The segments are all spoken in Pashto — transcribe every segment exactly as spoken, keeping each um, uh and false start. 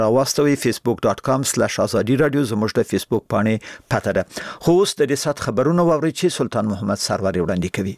راوستوي facebook dot com slash azadi radio زموږ د فیسبوک باندې پته ده. خو اوس د دې سات خبرونه واوري چې سلطان محمد سرور وړاندې کوي.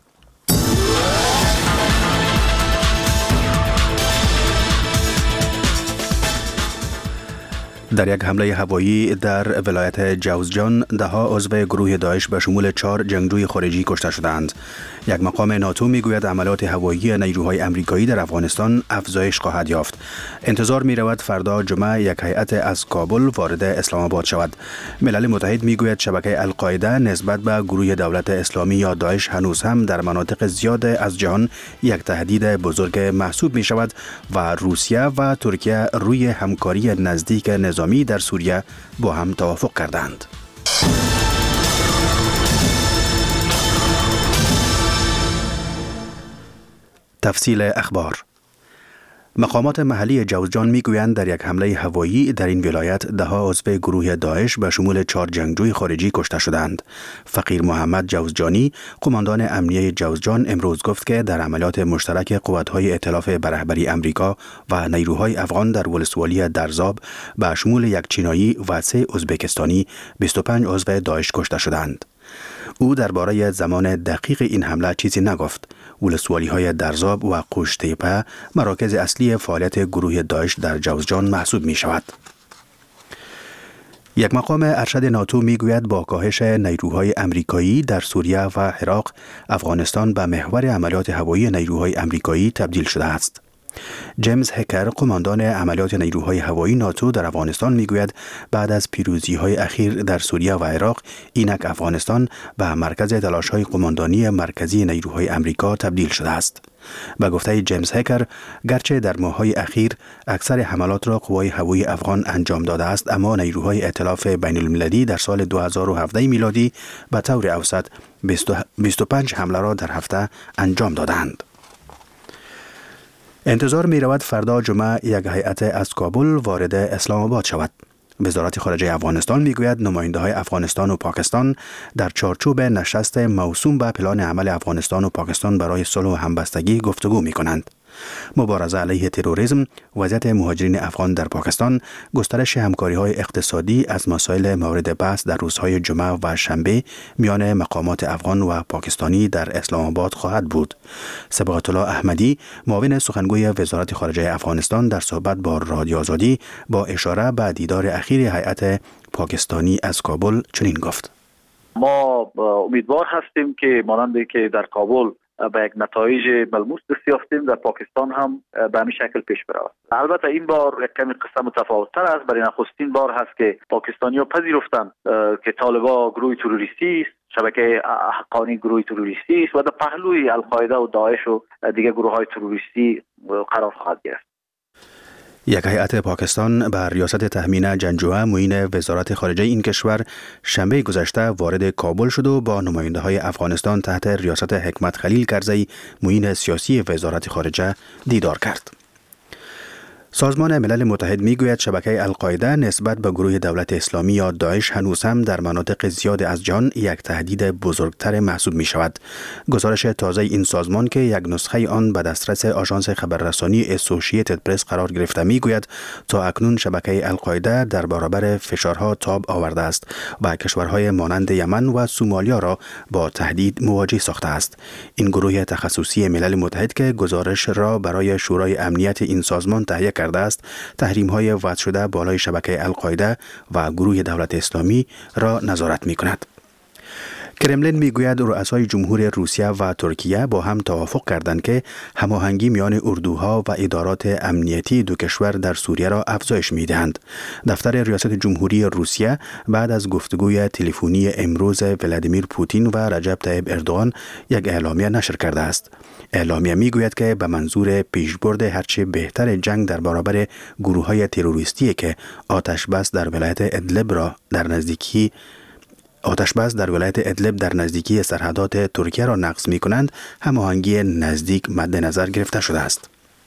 در یک حمله هوایی در ولایت جوزجان ده ها عضو گروه داعش به شمول چهار جنگجوی خارجی کشته شدند. یک مقام ناتو میگوید عملیات هوایی نیروهای آمریکایی در افغانستان افزایش خواهد یافت. انتظار می رود فردا جمعه یک هیئت از کابل وارد اسلام آباد شود. ملل متحد میگوید شبکه القاعده نسبت به گروه دولت اسلامی یا داعش هنوز هم در مناطق زیاد از جهان یک تهدید بزرگ محسوب می شود و روسیه و ترکیه روی همکاری نزدیک نظامی در سوریه با هم توافق کردند. تفصیل اخبار. مقامات محلی جوزجان میگویند در یک حمله هوایی در این ولایت ده ها عضو گروه داعش به شمول چهار جنگجوی خارجی کشته شدند. فقیر محمد جوزجانی، قماندان امنیه جوزجان، امروز گفت که در عملیات مشترک قوت‌های ائتلاف به رهبری امریکا و نیروهای افغان در ولسوالی درزاب به شمول یک چینایی و سه ازبکستانی بیست و پنج عضو داعش کشته شدند. او درباره زمان دقیق این حمله چیزی نگفت. ولسوالی های درزاب و قوشتیپه مراکز اصلی فعالیت گروه داعش در جوزجان محسوب می شود. یک مقام ارشد ناتو می گوید با کاهش نیروهای امریکایی در سوریه و عراق، افغانستان به محور عملیات هوایی نیروهای امریکایی تبدیل شده است. جیمز هکر، قماندان عملیات نیروهای هوایی ناتو در افغانستان میگوید بعد از پیروزی‌های اخیر در سوریه و عراق، اینک افغانستان به مرکز تلاش‌های قماندانی مرکزی نیروهای امریکا تبدیل شده است. به گفته جیمز هکر، گرچه در ماه‌های اخیر اکثر حملات را قوای هوایی افغان انجام داده است، اما نیروهای ائتلاف بین‌المللی در سال دو هزار و هفده میلادی به طور اوسط بیست و پنج حمله را در هفته انجام دادند. انتظار می رود فردا جمعه یک هیئت از کابل وارد اسلام آباد شود. وزارت خارجه افغانستان می گوید نماینده های افغانستان و پاکستان در چارچوب نشست موسوم به پلان عمل افغانستان و پاکستان برای صلح و همبستگی گفتگو می کنند. مبارزه علیه تروریسم، وضعیت مهاجرین افغان در پاکستان، گسترش همکاری‌های اقتصادی از مسائل مورد بحث در روزهای جمعه و شنبه میان مقامات افغان و پاکستانی در اسلام آباد خواهد بود. صبغت الله احمدی، معاون سخنگوی وزارت خارجه افغانستان، در صحبت با رادیو آزادی با اشاره به دیدار اخیر هیئت پاکستانی از کابل چنین گفت: ما امیدوار هستیم که مانند که در کابل به یک نتایج ملموس دست یافتیم، در پاکستان هم به همین شکل پیش برود. البته این بار یک کمی قصه متفاوت‌تر است. برای نخستین بار هست که پاکستانی‌ها پذیرفتند که طالبان گروه تروریستی است، شبکه حقانی گروه تروریستی است و در پهلوی القاعده و داعش و دیگر گروه‌های تروریستی قرار خواهد گرفت. یک هیئت پاکستان بر ریاست تهمین جنجوه، معین وزارت خارجه این کشور، شنبه گذشته وارد کابل شد و با نماینده های افغانستان تحت ریاست حکمت خلیل کرزی، معین سیاسی وزارت خارجه، دیدار کرد. سازمان ملل متحد میگوید شبکه القاعده نسبت به گروه دولت اسلامی یا داعش هنوز هم در مناطق زیاد از جهان یک تهدید بزرگتر محسوب می شود. گزارش تازه این سازمان که یک نسخه آن به دسترس آژانس خبررسانی اسوسییتد پرس قرار گرفته میگوید تا اکنون شبکه القاعده در برابر فشارها تاب آورده است و کشورهای مانند یمن و سومالیا را با تهدید مواجه ساخته است. این گروه تخصصی ملل متحد که گزارش را برای شورای امنیت این سازمان تهیه کرده است، تحریم های وضع شده بالای شبکه القاعده و گروه دولت اسلامی را نظارت می کند. کرملین میگوید رؤسای جمهور روسیه و ترکیه با هم توافق کردند که هماهنگی میان اردوها و ادارات امنیتی دو کشور در سوریه را افزایش میدهند. دفتر ریاست جمهوری روسیه بعد از گفتگوی تلفنی امروز ولادیمیر پوتین و رجب طیب اردوغان یک اعلامیه نشر کرده است. اعلامیه میگوید که به منظور پیشبرد هرچه بهتر جنگ در برابر گروه‌های تروریستی که آتش بس در ولایت ادلب را در نزدیکی آتش بس در ولایت ادلب در نزدیکی سرحدات ترکیه را نقض می کنند، هماهنگی نزدیک مد نظر گرفته شده است.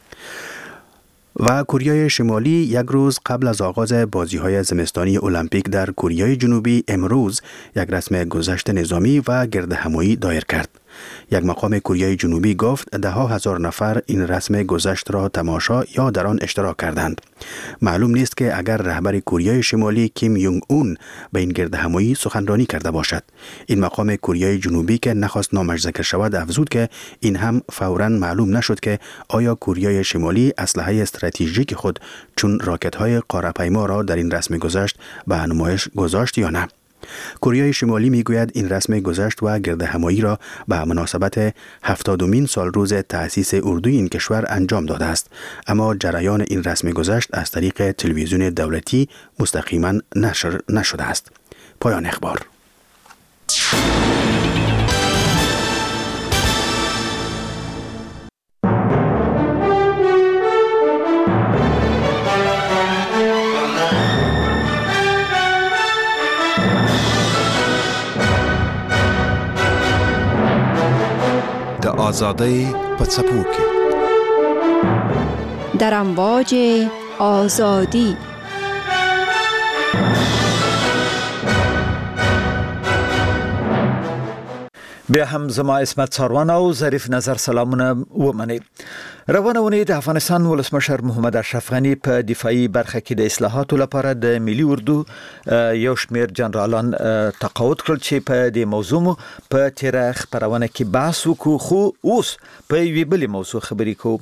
و کره شمالی یک روز قبل از آغاز بازی‌های زمستانی المپیک در کره جنوبی امروز یک رسم گذشت نظامی و گردهمایی دایر کرد. یک مقام کوریای جنوبی گفت ده ها هزار نفر این رسم گذشت را تماشا یا در آن اشتراک کردند. معلوم نیست که اگر رهبر کوریای شمالی کیم یونگ اون به این گردهمایی سخنرانی کرده باشد. این مقام کوریای جنوبی که نخواست نامش ذکر شود افزود که این هم فوراً معلوم نشد که آیا کوریای شمالی اسلحه استراتژیک خود چون راکت‌های قاره‌پیما را در این رسم گذشت به نمایش گذاشت یا نه. کوریای شمالی میگوید این رسم گذشت و گردهمایی را به مناسبت هفتادمین سال روز تأسیس اردوی این کشور انجام داده است، اما جریان این رسم گذشت از طریق تلویزیون دولتی مستقیما نشر نشده است. پایان اخبار. آزادی پڅپوکي در امواج آزادی. بیا هم زما اسمت ساروان او ظریف نظر سلامونه ومني. روانه ونی د افغانستان ولسمشر محمد اشرف غنی په دفاعي برخه کې د اصلاحاتو لپاره د ملي اردو یو شمیر جنرالان تقاعد کړل چې په دې موضوع په تیره خبرونه کې بحث وکړو، خو اوس په یوې بلې موضوع خبرې کوو.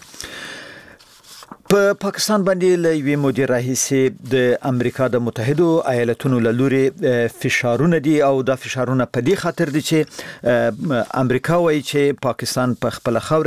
په پا پاکستان باندې له یوې مودې راهیسې د امریکا د متحدو ایالاتونو له لوري فشارونه دي او دا فشارونه په دې خاطر دي چې امریکا وایي چې پاکستان په خپل خوره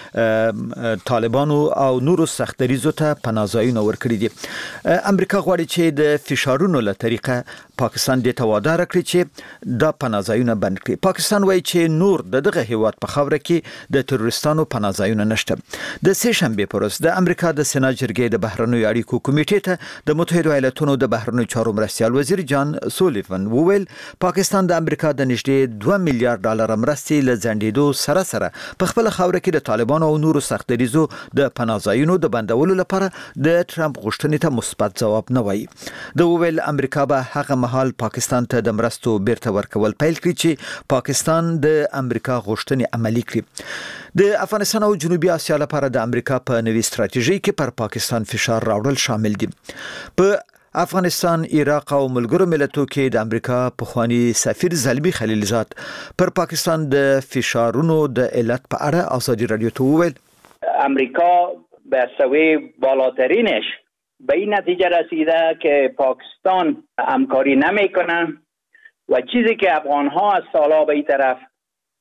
کې طالبانو او نورو سختدریزو ته پناهځایونه ورکړي دي. امریکا غواړي چې د فشارونو له طریقه پاکستان د توادار کړی چې دا پناهځایونه بند کړي. پاکستان وایي چې نور دغه هیواد په خوره کې د تروریستانو پناهځایونه نشته. د سه شنبه پر ورځ د امریکا د سنا جرګې د بهرنیو اړیکو کمیټې ته د متحده ایالاتونو د بهرنیو چارو مرستیال وزیر جان سولیفن وویل پاکستان د امریکا د نږدې دوه میلیارډ ډالر مرستې له ځنډېدو سره سره په خپل خوره کې د طالبانو او نورو سختدریزو د پناهځایونو د بندولو لپاره د ټرمپ غوښتنې ته مثبت ځواب نه وایي. د وویل امریکا به هغه مهال پاکستان ته د مرستو بیرته ورکول پیل کړي چې پاکستان د امریکا غوښتنې عملي کړي. د افغانستان او جنوبي اسیا لپاره د امریکا په نوي ستراتیژي کې پر پاکستان فشار راوړل شامل دي. په افغانستان، عراق او ملګرو ملتونو کې د امریکا پخوانی سفیر زلمی خلیلزاد پر پاکستان د فشارونو د علت په اړه ازادي رادیو ته وویل امریکا به سوی بالاترینش به این نتیجه رسیده که پاکستان همکاری نمیکنه و چیزی که افغان ها از سالها به این طرف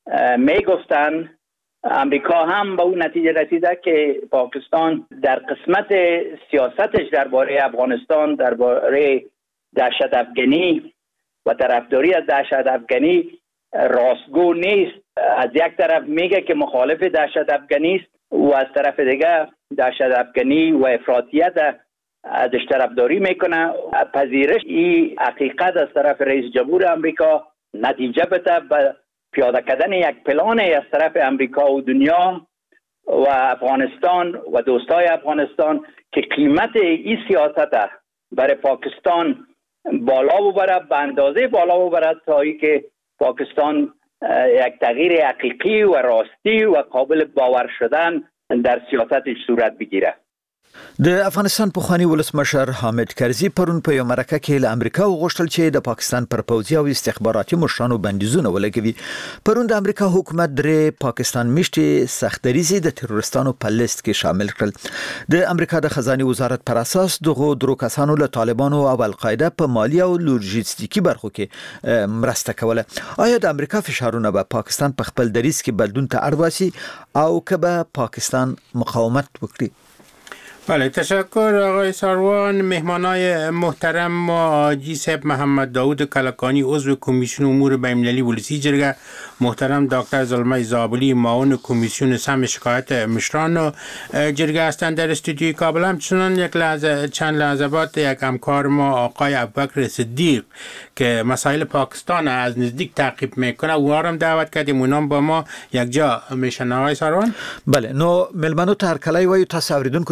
میگفتن امریکا هم به اون نتیجه رسیده که پاکستان در قسمت سیاستش درباره افغانستان، درباره دهشت افغانی و طرفداری از دهشت افغانی راستگو نیست. از یک طرف میگه که مخالف دهشت افغانی است و از طرف دیگه دهشت افغانی و افراطیت ازش طرفداری میکنه. پذیرش این حقیقت از طرف رئیس جمهور امریکا نتیجه بده به پیاده کردن یک پلان از طرف امریکا و دنیا و افغانستان و دوستای افغانستان که قیمت این سیاست برای پاکستان بالا ببره، به اندازه بالا ببره تا ای که پاکستان یک تغییر حقیقی و راستی و قابل باور شدن در سیاستش صورت بگیره. د افغانستان پخوانی ولسمشر حامد کرزي پرون په یو مرکه کې له امریکا وغوښتل چې د پاکستان پر پوځي او استخباراتي مشرانو بندیزونه ولګوي. پرون د امریکا حکومت درې پاکستان میشتي سختدریزي د تروریستانو په لیست کې شامل کړل. د امریکا د خزانه وزارت پر اساس دغه درو کسانو له طالبانو او القاعده په مالی او لوجستیکي برخو کې مرسته کوله. آیا د امریکا فشارونه به پاکستان په خپل دریځ کې بدلون ته اړ باسي او که به پاکستان مقاومت وکړي؟ بله، تشکر آقای ساروان. مهمانای محترم ما حاجی صاحب محمد داود کلکانی عضو کمیسیون امور بین‌المللی ولسی جرگه، محترم دکتر زلمه زابلی معاون کمیسیون سم شکایت مشران جرگه هستند در استودیوی کابل. همچنان یک لحظه چند لحظه بعد یک همکار ما آقای ابوبکر صدیق که مسائل پاکستان از نزدیک تعقیب میکنه او هم دعوت کردیم، اونام با ما یک جا میشن. آقای ساروان؟ بله، نو ملمنو ته هر کله وایو تاسو اوریدونکو ته هم بل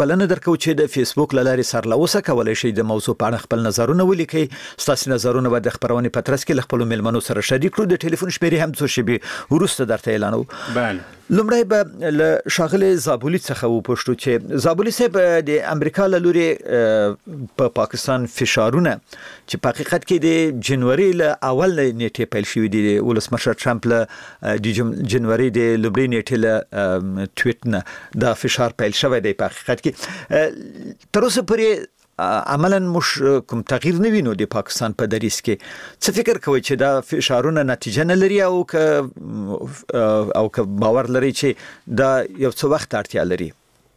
بلنه درکو چې د فیسبوک لارې سرلوسه کولای شي د موضوع په اړه خپل نظرونه ولیکي. ستاسو نظرونه به د خبرونې پترس کې خپل ملمنو سره شریک کړو. د ټلیفون شمیرې هم څو شی به ورسته درته اعلانو. بله لمړی به له شاغله زابولی څخه وپوښتو چې زابولی صاحب د امریکا له لوري په پاکستان فشارونه چې په حقیقت کې د جنوري له اول نیټه پیل شوې دي ولسمشر ټرمپ له د جنوري د لومړۍ نیټه له ټویټ نه دا فشار پیل شوی دی. په حقیقت کې تر اوسه پورې عملاً مش کوم تغییر نه وینو د پاکستان په دریس کې. څه فکر کوي چې دا فشارونه نتیجه نه لري او که او که باور لري چې دا یو څه وخت اړتیا لري؟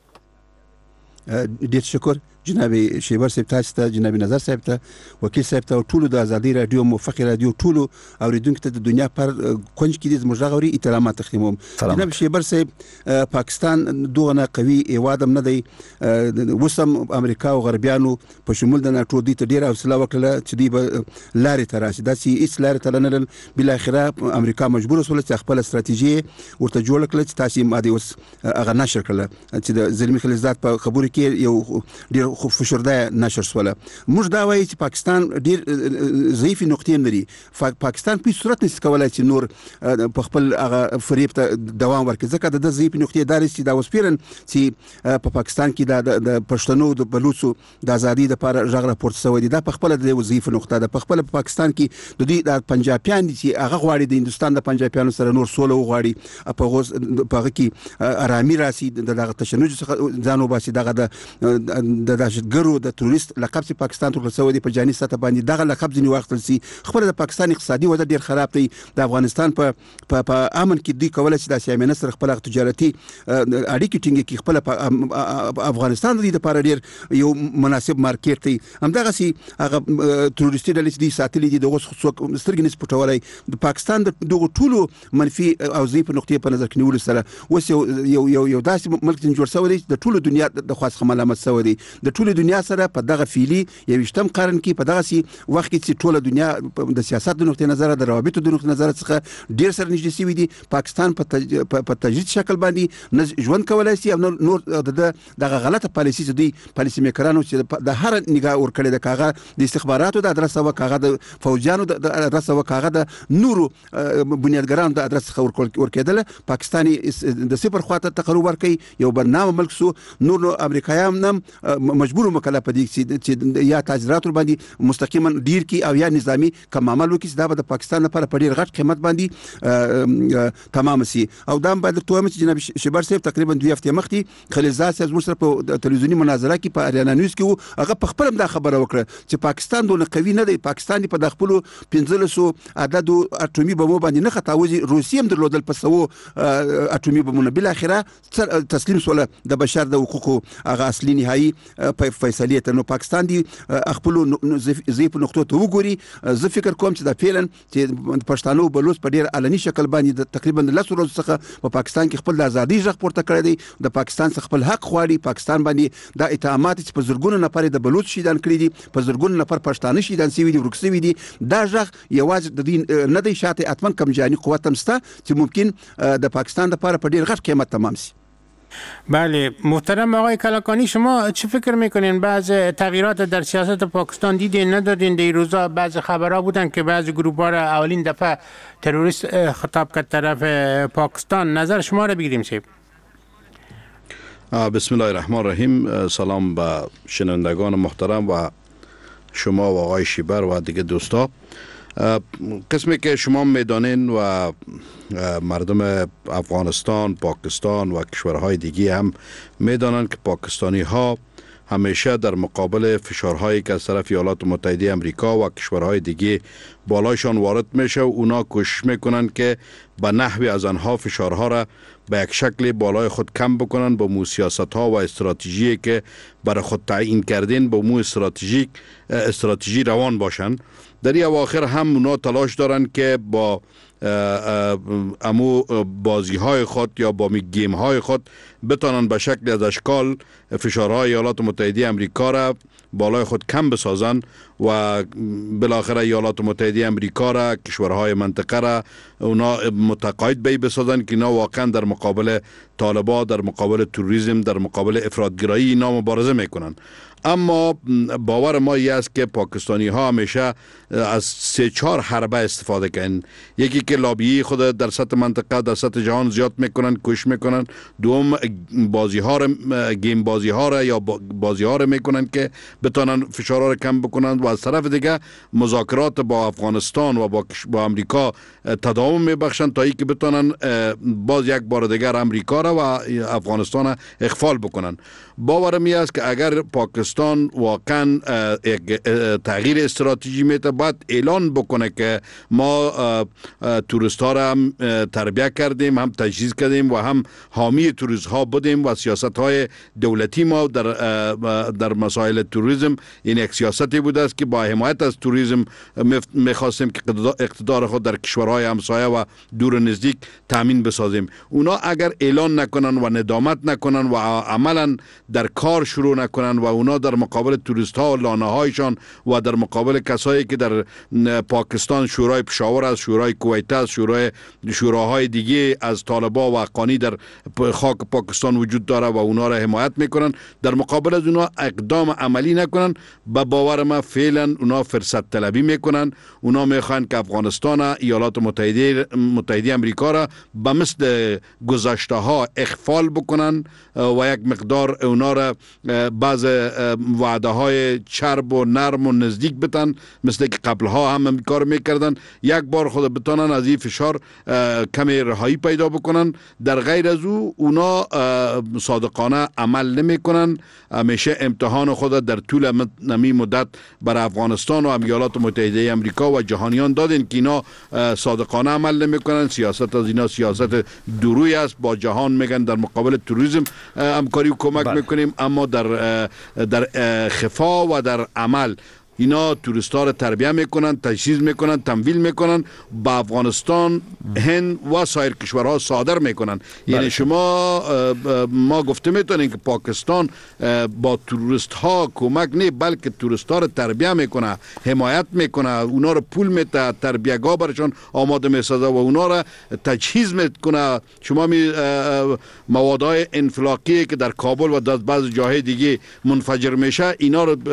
ډیر شکر جناب شیبر صاحب، تاسو ته، جناب نظر صاحب ته، وکیل صاحب ته، ټولو د ازادي رادیو موفق رادیو ټولو اوریدونکو ته د دنیا پر کونج کې د زموږ غوړي احترامات تقدیموم. جناب شیبر صاحب، پاکستان دوه نه قوي ایوادم نه دی. وسم امریکا او غربیانو په شمول د ناتو د ته ډیر حوصله وکړه چې دی به لارې ته راشي. دا چې هیڅ لارې ته نه لرل، بل اخره امریکا مجبور وسول چې خپل استراتیژي ورته جوړ کړي چې تاسو ماده اوس هغه نشر کړل چې د زلمی خلیزات په خبرو کې یو ډیر خو فشرده نشر سواله. موږ دا وایي چې پاکستان ډیر ضعیف نقطې لري. پاکستان په صورت نشي کولای چې نور په خپل هغه فریب ته دوام ورکړي، ځکه د ضعیف نقطې دار چې دا وسپیرن چې په پاکستان کې د پښتنو د بلوچو د ازادي لپاره ژغ راپورته شوی دی. دا په خپل د ضعیف نقطه ده. په خپل په پاکستان کې د دې د پنجابیان چې هغه غواړي د هندستان د پنجابیانو سره نور سوله وغواړي، په غوز په هغه کې آرامي راسي، دغه تشنج څخه ځانو باسي، دغه د دهشتګرو د تروریست لقب چې پاکستان ته ورسوي دی په جاني سطح باندې دغه لقب ځنی واخلل سي. خبره د پاکستان اقتصادي وضع ډیر خراب دی. د افغانستان په په امن کې دوی کولای شي د سیامه سره خپل تجارتي اړیکې ټینګ کړي. خپل افغانستان د دې لپاره ډیر یو مناسب مارکیټ دی. همدغه سي هغه تروریستي ډلې چې ساتلې دي دغه څوک سترګې نس پټولای. د پاکستان د دغه ټولو منفي او ضعیف نقطې په نظر کې نیول سره اوس یو یو یو داسې ملک جوړ شوی دی د ټولو دنیا د خاص ملامت شوی دی. د ټولو دنیا سره په دغه فعلی یوشتم قرن کې په دغه سي وخت کې چې ټوله دنیا د سیاست د نقطې نظر د روابطو د نقطې نظر څخه ډیر سره نږدې شوی دي. پاکستان په په تجرید شکل باندې ژوند کولای شي او نور دغه غلطه پالیسي چې دی پالیسي میکرانو چې د هر نگاه ور کړی د کاغه د استخباراتو د ادرس او کاغه د فوجانو د ادرس او کاغه د نورو بنیادګرانو د ادرس ور کېدل. پاکستاني د صفر خواته تقرب ورکړي، یو برنامه ملک سو نور امریکایان نم مجبور مکلف دي چې یا تاجرات باندې مستقیما ډیر کی او یا نظامی کوم عمل وکړي دا د پاکستان لپاره په ډیر غټ قیمت باندې تمام سي. او دا باندې توه چې جناب شبر صاحب تقریبا دوه هفته مخکې خلیزات صاحب مشر په تلویزیونی مناظره کې په اریانا نیوز کې هغه په خپل دا خبره وکړه چې پاکستان دونه قوي نه دی. پاکستان په داخلو پنځه سوه عدد اټومي بمو باندې نه خطاوزي، روسیه هم درلودل په سو اټومي بمونه، بل اخره تسلیم سول د بشر د حقوقو هغه اصلي نهایی په فیصله ته. نو پاکستان دی خپل ضعیف نقطو ته وګوري. زه فکر کوم چې دا فعلا چې پښتانو بلوچ په ډیر علني شکل باندې تقریبا لس ورځې څخه په پاکستان کې خپل د ازادي ژغ پورته کړی دی. د پاکستان څخه خپل حق غواړي. پاکستان باندې دا اتهامات چې په زرګونو نفر د بلوچ شهیدان کړی دي، په زرګونو نفر پښتانه شهیدان شوي دي، ورک شوي دي، دا ژغ یوازې د دین نه دی شاته اتمن کم جاني قوت هم سته چې ممکن د پاکستان لپاره په ډیر غټ قیمت تمام شي. بله محترم آقای کلکانی، شما چه فکر میکنین بعض تغییرات در سیاست پاکستان دیدین ندادین؟ در روزا بعض خبرها بودن که بعض گروه ها را اولین دفعه تروریست خطاب کرد طرف پاکستان. نظر شما را بگیریم صاحب. بسم الله الرحمن الرحیم. سلام به شنوندگان محترم و شما و آقای شیبر و دیگه دوستا. قسمی که شما میدانین و مردم افغانستان، پاکستان و کشورهای دیگه هم میدانند که پاکستانی ها همیشه در مقابل فشارهایی که از طرف ایالات متحده امریکا و کشورهای دیگه بالایشان وارد میشه و اونا کوشش میکنند که به نحوی از آنها فشارها را به یک شکل بالای خود کم بکنن، با مو سیاست ها و استراتژی که برای خود تعیین کردین با مو استراتژیک استراتژی روان باشن. در این اواخر هم اونا تلاش دارن که با امو بازی های خود یا با می گیم های خود بتانن به شکل از اشکال فشارهای ایالات متحده امریکا را بالای خود کم بسازن و بالاخره ایالات متحده امریکا را، کشورهای منطقه را اونا متقاعد بی بسازن که اینا واقعا در مقابل طالبان، در مقابل تروریسم، در مقابل افراطگرایی اینا مبارزه میکنن. اما باور ما این است که پاکستانی ها همیشه از سه چهار حربه استفاده کنن. یکی که لابی خود در سطح منطقه، در سطح جهان زیاد میکنن، کوشش میکنن. دوم بازی ها را، گیم بازی ها را یا بازی ها را میکنن که بتونن فشار را کم بکنن و از طرف دیگه مذاکرات با افغانستان و با با امریکا تداوم میبخشن تا اینکه بتونن باز یک بار دیگر امریکا را و افغانستان اخفال بکنن. باورم می است که اگر پاکستان واقعا یک تغییر استراتژی میته، باید اعلان بکنه که ما توریست ها را هم تربیت کردیم، هم تجهیز کردیم و هم حامی توریست ها بودیم و سیاست های دولتی ما در در مسائل توریسم این یک سیاستی بوده است که با حمایت از توریسم میخواستیم که اقتدار خود در کشورهای همسایه و دور نزدیک تامین بسازیم. اونا اگر اعلان نکنن و ندامت نکنن و عملا در کار شروع نکنن و اونا در مقابل توریست ها و لانه هایشان و در مقابل کسایی که در پاکستان شورای پشاور است، شورای کویت است، شورای شوراهای دیگه از طالبان و افغانی در خاک پاکستان وجود داره و اونا را حمایت میکنن، در مقابل از اونا اقدام عملی نکنن، به باور ما فعلا اونا فرصت طلبی میکنن. اونا میخوان که افغانستان، ایالات متحده متحده امریکا را به مثل گذشته ها اخفال بکنن و یک مقدار اونا را بعض وعده های چرب و نرم و نزدیک بتن، مثل که قبل ها هم کار میکردن. یک بار خود بتانن از این فشار کمی رهایی پیدا بکنن. در غیر از او اونا صادقانه عمل نمیکنن. همیشه امتحان خود در طول نمی مدت بر افغانستان و ایالات متحده امریکا و جهانیان دادن که اینا صادقانه عمل نمیکنن. سیاست از اینا سیاست دروی است. با جهان میگن در مقابل توریسم همکاری و کمک بله. میکنیم، اما در در خفا و در عمل اینا توریستا را تربیت میکنن، تجهیز میکنن، تمویل میکنن، با افغانستان، هند و سایر کشورها صادر میکنن. یعنی بله. شما ما گفته میتونیم که پاکستان با توریست ها کمک نه، بلکه توریست ها را تربیت میکنه، حمایت میکنه، اونا را پول میده، تربیتگاه برشان آماده میسازه و اونا را تجهیز میکنه. شما می موادهای انفلاقی که در کابل و در بعض جاهای دیگه منفجر میشه، اینا را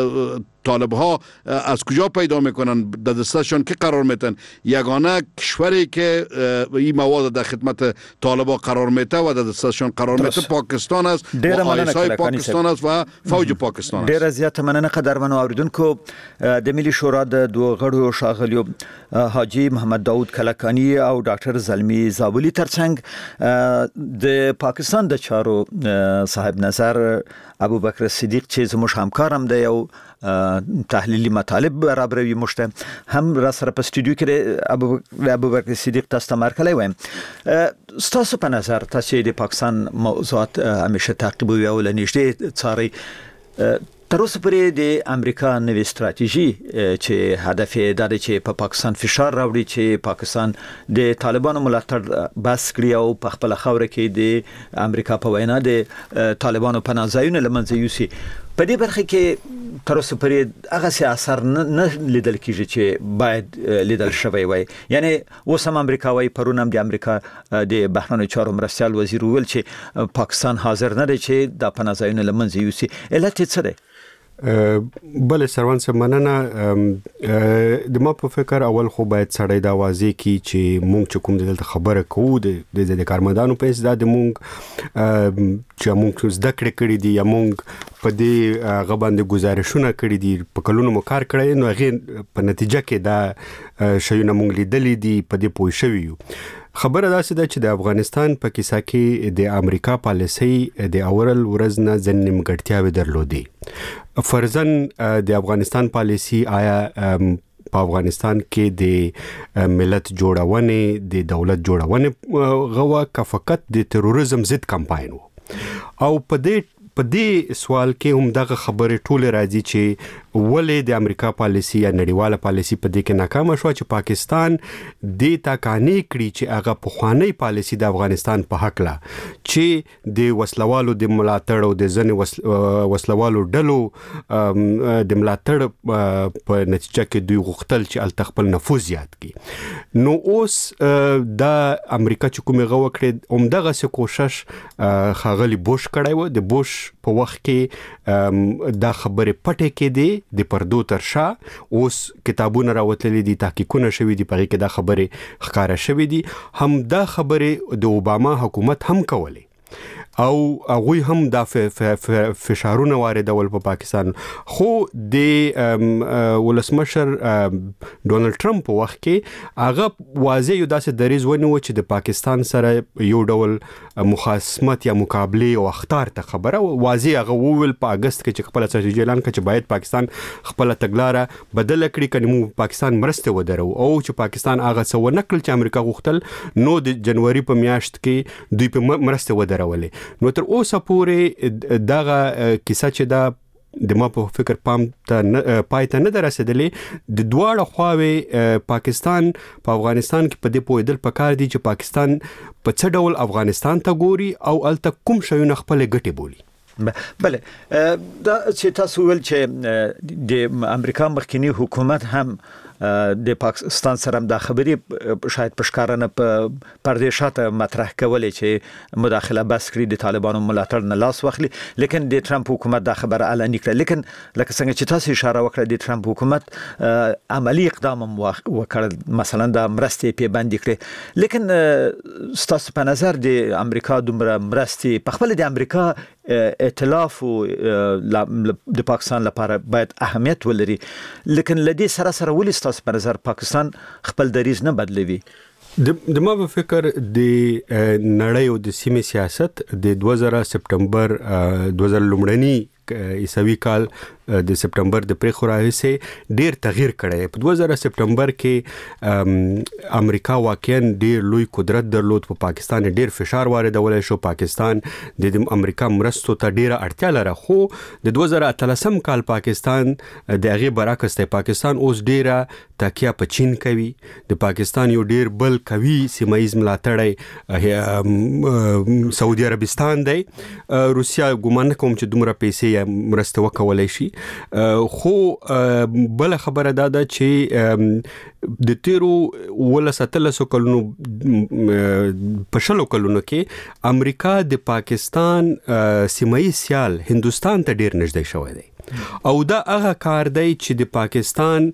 طالب ها از کجا پیدا میکنن؟ در دستشان که قرار میتن؟ یگانه کشوری که این مواد در خدمت طالبا قرار میته و در دستشان قرار میته پاکستان است و آیسای پاکستان است و فوج پاکستان است. ډیر زیات مننه قدرمنو اوریدونکو. د ملي شورا د دوه غړو ښاغلیو حاجی محمد داود کلکانی او ډاکټر زلمی زابلی ترڅنګ د پاکستان د چارو صاحب نظر ابوبکر صدیق چې زموږ همکارم دی او تحلیلی مطالب برابروي مشته هم را سره په استودیو کې ابوبکر صدیق تاسو ته مرکلی وایم. ستاسو په نظر تاسو د پاکستان موضوعات همیشه تعقیبوي او لنیشته څاري. تر اوسه پورې د امریکا نوې استراتیژي چې هدف یې دا دی چې په پاکستان فشار راوړي چې پاکستان د طالبانو ملاتړ بس کړي او په خپل خاوره کې د امریکا په وینا د طالبانو پناه ځایونه له منځه یوسي. په دې برخه کې تر اوسه پورې هغه څه اثر نه لیدل کیږي چې باید لیدل شوی وای. یعنی اوس هم امریکا وای، پرون هم د امریکا د بهرنیو چارو مرستیال وزیر ویل چې پاکستان حاضر نه دی چې د پناه ځایونه له منځه یوسي. علت یې څه دی؟ بله سروان صاحب مننه. د ما په فکر اول خو باید سړی دا واضح کی چې مونږ چې کوم دلته خبره کوو د د کارمندانو په استعداد مونږ چې مونږ زده کړې کړې دي یا مونږ په دې غباندې گزارشونه کړې دي، په کلونو مو کار کړی، نو هغه په نتیجه کې دا شیونه مونږ لیدلې دي، په دې پوه شوي یو. خبره داسې ده چې د افغانستان په کیسه کې د امریکا پالیسي د اورل ورځ نه ځینې نیمګړتیاوې درلودې. فرضاً د افغانستان پالیسي آیا په افغانستان کې د ملت جوړونې، د دولت جوړونې غوا که فقط د تروریزم ضد کمپاین و؟ او په دې په دې سوال کې هم دغه خبره ټوله راځي چې ولې د امریکا پالیسی یا نړیواله پالیسی په دې کې ناکامه شو چې پاکستان د تاکانی کړی چې هغه په خوانی پالیسی د افغانستان په حق لا چې د وسلوالو د ملاتړ او د ځنې وسلوالو ډلو د ملاتړ په نتیجه کې دوی غوښتل چې التخپل نفوذ زیات کړي. نو اوس د امریکا چې کومه غو کړې اومدغه څه کوشش خاغلی بوش کړی و. د بوش په وخت کې دا خبره پټه کې دی د پردو تر شا. اوس کتابونه راوتلي دي، تحقیقونه شوي دي، په کې دا خبره ښکارا شوي دي. هم دا خبره د اوباما حکومت هم کوله او هغه هم د فشارونه واردول په پاکستان. خو د ولسمشر ډونالد ټرمپ په وخت کې هغه واضح یو داسې دریځ ونیو چې د پاکستان سره یو ډول مخاصمت یا مقابله او اختار ته خبره واضح هغه وویل په اگست کې چې خپل استراتیژي اعلان کړ چې باید پاکستان خپل تګلارې بدل کړي کني مو پاکستان مرسته ودرو او چې پاکستان هغه څه ونکړل چې امریکا غوښتل نو د جنوري په میاشت کې دوی په مرسته ودرولې. نو تر اوسه پورې دغه کیسه چې دا د ما په فکر پام ته پای ته نه درسېدلې. د دواړه خواوې پاکستان په افغانستان کې په دې پوهېدل پکار دي چې پاکستان په څه ډول افغانستان ته ګوري او الته کوم شیونه خپل ګټې بولي. بله دا چې تاسو ول چې د امریکا مخکنی حکومت هم د پاکستان سره د خبرې شاید پښکارنه په پردیشاته مطرح کولې چې مداخله بس کړی د طالبانو ملاتړ نه لاس واخلي، لیکن د ټرمپ حکومت دا خبره اعلان کړه. لیکن لکه څنګه چې تاسو اشاره وکړه د ټرمپ حکومت عملی اقدام وکړ، مثلا د مرستې په باندې کړې. لیکن ستاسو په نظر د امریکا دومره مرستې په خپل د امریکا ائتلاف د پاکستان لپاره باید اهمیت ولري، لیکن لدی سره سره ولې ستاسو په نظر پاکستان خپل دریځ نه بدلوي؟ د ما په فکر د نړۍ او د سیمې سیاست د دوه زره سپټمبر دوه زره لومړنی عیسوي کال د سپټمبر د پریخو راهیسې ډیر تغییر کړی. په دوه زره سپټمبر کې امریکا واقعا ډیر لوی قدرت درلود په پاکستان، ډیر فشار واردولای شو. پاکستان د امریکا مرستو ته ډیره اړتیا لري. خو د دوه زره اتلسم کال پاکستان د هغه برعکس دی. پاکستان اوس ډیره تکیه په چین کوي. د پاکستان یو ډیر بل کوي سیمایي ملاتړی سعودي عربستان دی. روسیا ګومان کوم چې دومره پیسې مرسته وکولای شي. خو بل خبره دا ده چې د تیرو ولساتلسو کلونو په شلو کلونو کې امریکا د پاکستان سیمایي سیال هندوستان ته ډیر نږدې شوی دی او دا هغه کار دی چې د پاکستان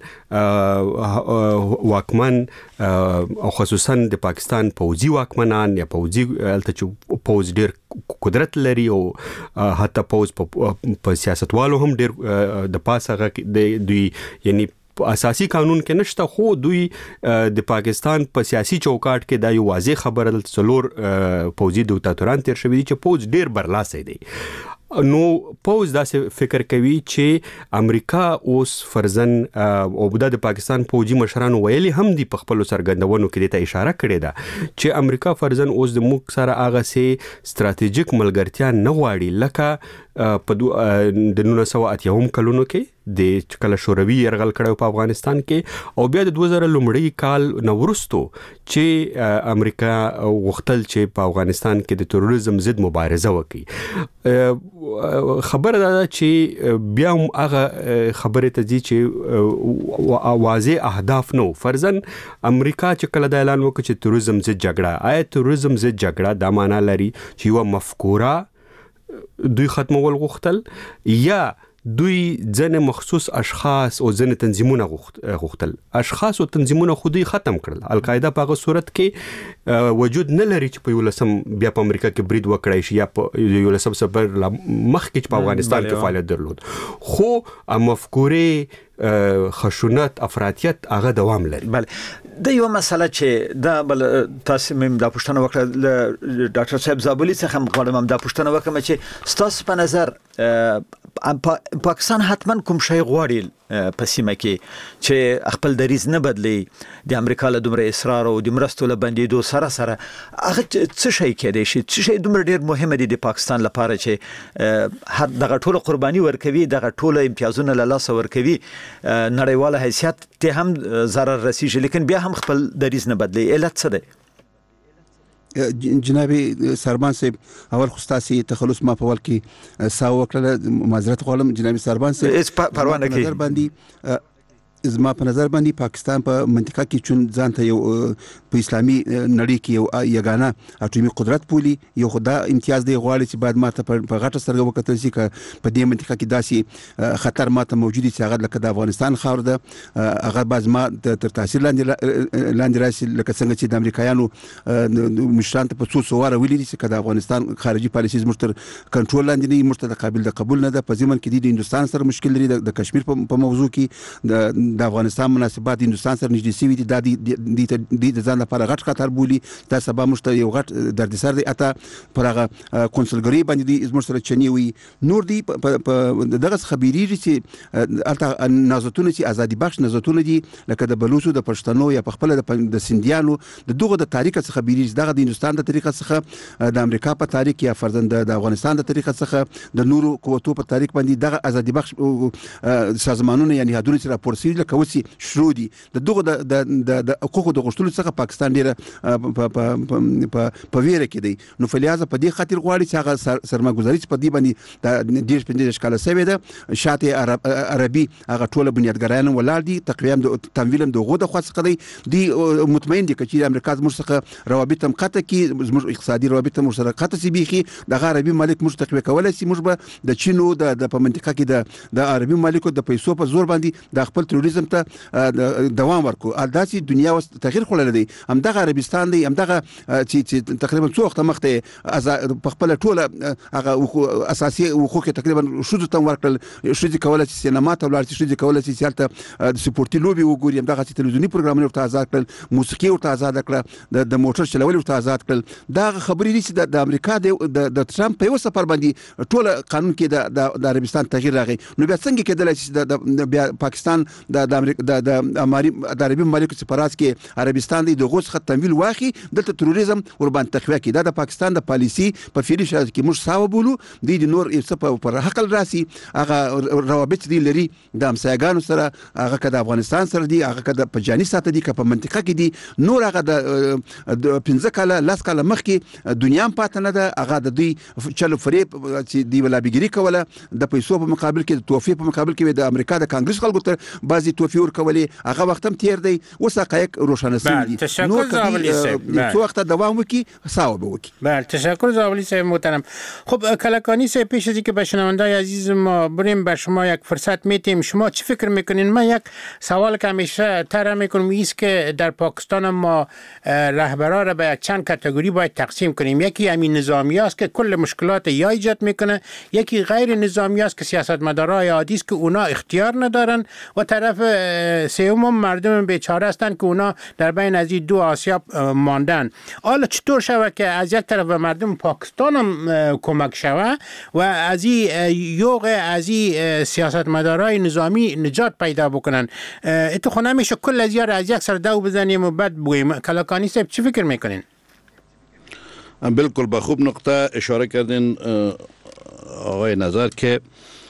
واکمن او خصوصا د پاکستان پوځي واکمنان یا پوځي الته چې پوځ ډیر قدرت لري او حتی پوځ په سیاستوالو هم ډیر د پاسه دوی یعنی اساسي قانون کې نشته، خو دوی د پاکستان په سیاسي چوکاټ کې دا یو واضح خبره څلور پوځي دیکتاتوران تیر شوي دي چې پوځ ډیر برلاسه دی. نو پوز داسې فکر کوي چې امریکا اوس فرزن او د پاکستان پوځي مشرانو ویلي هم دي په خپل سرګندونو کې ته اشاره کړې ده چې امریکا فرزن اوس د موږ سره هغه سي ستراتیژیک ملګرتیا نه غواړي لکه په د نولس سوه اتیا کلونو کې د کله شوروي يرغل کړو په افغانستان کې او بیا د دوه زره لومړی کال نو ورستو چې امریکا وختل چې په افغانستان کې د تروریزم ضد مبارزه وکړي. خبره ده چې بیا هم هغه خبره ته دي چې واضح اهداف نو فرضاً امریکا چې کله د اعلان وکړي چې تروریزم ضد جګړه آیا تروریزم ضد جګړه دا معنی لري چې یو مفکوره دوی ختمول غوښتل یا دوی ځنه مخصوص اشخاص او ځنه تنظیمونه غوښتل. اشخاص او تنظیمونه خودي ختم کړل. القاعده په هغه صورت کې وجود نه لري چې په یو لسم بیا په امریکا کې برید وکړای شي یا په یو لسم سبر مخکې په افغانستان کې فعالیت درلود، خو مفکورې خشونت افراطیت هغه دوام لري. بله د یو مسله چې دا بل تاسو مم د پښتنه وکړه ل ډاکټر صاحب زابلی څخه مقاله د پښتنه وکړه چې ستاسو په نظر پاکستان حتما کوم شی غواړي په سیمه کې چې خپل دریز نه بدلی د امریکا له دومره اصرار او د مرستو له بندیدو سره سره هغه څه شي کېدای شي چې شي دومره ډیر مهمه دي د پاکستان لپاره چې هر دغه ټول قرباني ورکوي دغه ټول امتیازونه له لاس ورکوي نړیواله حیثیت ته هم ضرر رسیږي لیکن بیا هم خپل دریز نه بدلی علت څه دی؟ جناب سربان صاحب اول خو تاسو تخلص ما په ول کې ساو وکړه معذرت غواړم جناب سربان صاحب اس پروانه کې نظر باندې زما په نظر باندې پاکستان په منطقه کې چون ځانته یو په اسلامي نړۍ کې یو یگانه اټومي قدرت بولی یو خدا امتیاز دی غواړي چې بعد ماته په غټه سرګه وکړل شي ک په دې منطقه کې داسي خطر ماته موجود دي چې هغه لکه د افغانستان خاور ده هغه باز ما تر تاثیر لاندې لاندې راشي لکه څنګه چې د امریکایانو مشران ته په څو سواره ویلي دي چې د افغانستان خارجي پالیسي زموږ تر کنټرول لاندې نه مرتد قابل د قبول نه ده په ځمن کې د هندستان سره مشکل لري د کشمیر په موضوع کې د د افغانستان مناسبات هندستان سره نږدې شوي دي د د ځان لپاره غټ خطر بولي دا سبب مشته یو غټ دردسر دی اته پر هغه کنسولګری باندې د زموږ سره چني وي نور دی دغه خبري چې الته نازتونه چې ازادي بخش نازتونه دي لکه د بلوچو د پښتنو یا په خپل د سنديانو د دغه د تاریخ څخه خبري دغه د هندستان د طریقه څخه د امریکا په تاریخ یا فرزند د افغانستان د طریقه څخه د نورو قوتو په تاریخ باندې دغه ازادي بخش سازمانونه یعنی حدود سره پورسي لکه وسی شروع دي د دغه د د حقوقو د غوښتلو څخه پاکستان ډیره په په ویره کې دی نو فلیاض په دې خاطر غواړي چې هغه سرمایه‌ګذاري په دې باندې د ډیر پنځه شکاله سوي ده شاته عربي هغه ټول بنیادګرایان ولر دي تقریبا د تمویل دغه د خاص قضي دي مطمئن دي چې امریکا زموږ څخه روابط هم قطع کی زموږ اقتصادي روابط هم سره قطع سي بيخي د عربي مالک موږ تقوی کولای شي موږ به د چینو د په منطقه کې د د عربي مالکو د پیسو په زور باندې د خپل تروریزم ته دوام ورکو الداسي دنیا واس تغییر خلل دي هم دغه عربستان دي هم دغه چې تقریبا څو وخت مخته په خپل ټوله هغه اساسي حقوق تقریبا شوزو تم ورکل شوزي کولای شي سینما ته ولر شي کولای شي چې د سپورتي لوبي وګوري هم دغه تلویزیونی پروګرامونه ورته آزاد کړل موسیقي ورته آزاد کړل د موټر چلول ورته آزاد کړل دا خبرې دي چې د امریکا د ټرمپ په سفر باندې ټوله قانون کې د د عربستان تغییر راغی نو بیا څنګه کېدل چې د بیا پاکستان د د د اماري د عربي مملکت سپراس کې عربستان د غوښ خط تمویل واخی د تروریزم قربان تخویا کې د پاکستان د پالیسی په فیری شاز کې موږ ساو بولو د نور څه پر حقل راسي هغه روابط دي لري د امسایګانو سره هغه کده افغانستان سره دي هغه کده په جاني ساته دي که په منطقه کې دي نور هغه د پنځه کاله لاس کاله مخکې دنیا پاتې نه ده هغه د دوی چلو فریب چې دی ولا بيګری کوله د پیسو په مقابل کې د توفیق په مقابل کې د امریکا د کانګرس خلکو ته بعضي توفیق ورکولې هغه وخت هم تیر دی اوس حقایق روښانه شوي دي نو څو وخت دوام وکي ساو به وکي بله تشکر زابلی صاحب محترم. خب کلکانی صاحب پیش از اینکه به شنوندای عزیز ما بریم به شما یک فرصت میتیم شما چی فکر میکنین؟ من یک سوال که همیشه طرح میکنم ایست که در پاکستان ما رهبران را به یک چند کاتگوری باید تقسیم کنیم یکی همین نظامی است که کل مشکلات یا ایجاد میکنه یکی غیر نظامی است که سیاستمدارای عادی است که اونا اختیار ندارن و طرف سوم مردم بیچاره هستند که اونا در بین از این دو آسیاب ماندن. حالا چطور شود که از یک طرف به مردم پاکستان هم کمک شود و از این یوغ از این سیاستمدارای نظامی نجات پیدا بکنن؟ اتو خو نمیشه کل از یار از یک سر دو بزنیم و بعد بگویم. کلکانی صاحب چی فکر میکنین؟ بالکل به خوب نقطه اشاره کردین آقای نظر که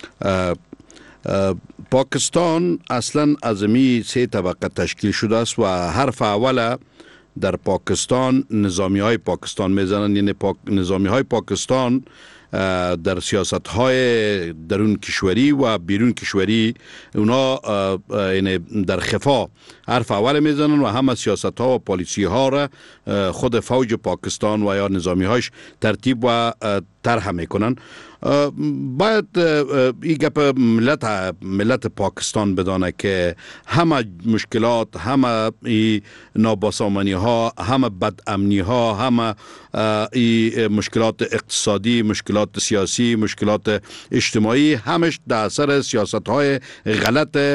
پاکستان اصلا از می سه طبقه تشکیل شده است و حرف اوله در پاکستان نظامی های پاکستان میزنند یعنی پاک نظامی های پاکستان در سیاست های درون کشوری و بیرون کشوری اونا یعنی در خفا حرف اول میزنن و همه سیاست ها و پالیسی ها را خود فوج پاکستان و یا نظامی هاش ترتیب و طرح میکنن. باید این گپ ملت ملت پاکستان بدانه که همه مشکلات همه نابسامانی ها همه بدامنی ها همه ای مشکلات اقتصادی مشکلات سیاسی مشکلات اجتماعی همش در اثر سیاست های غلط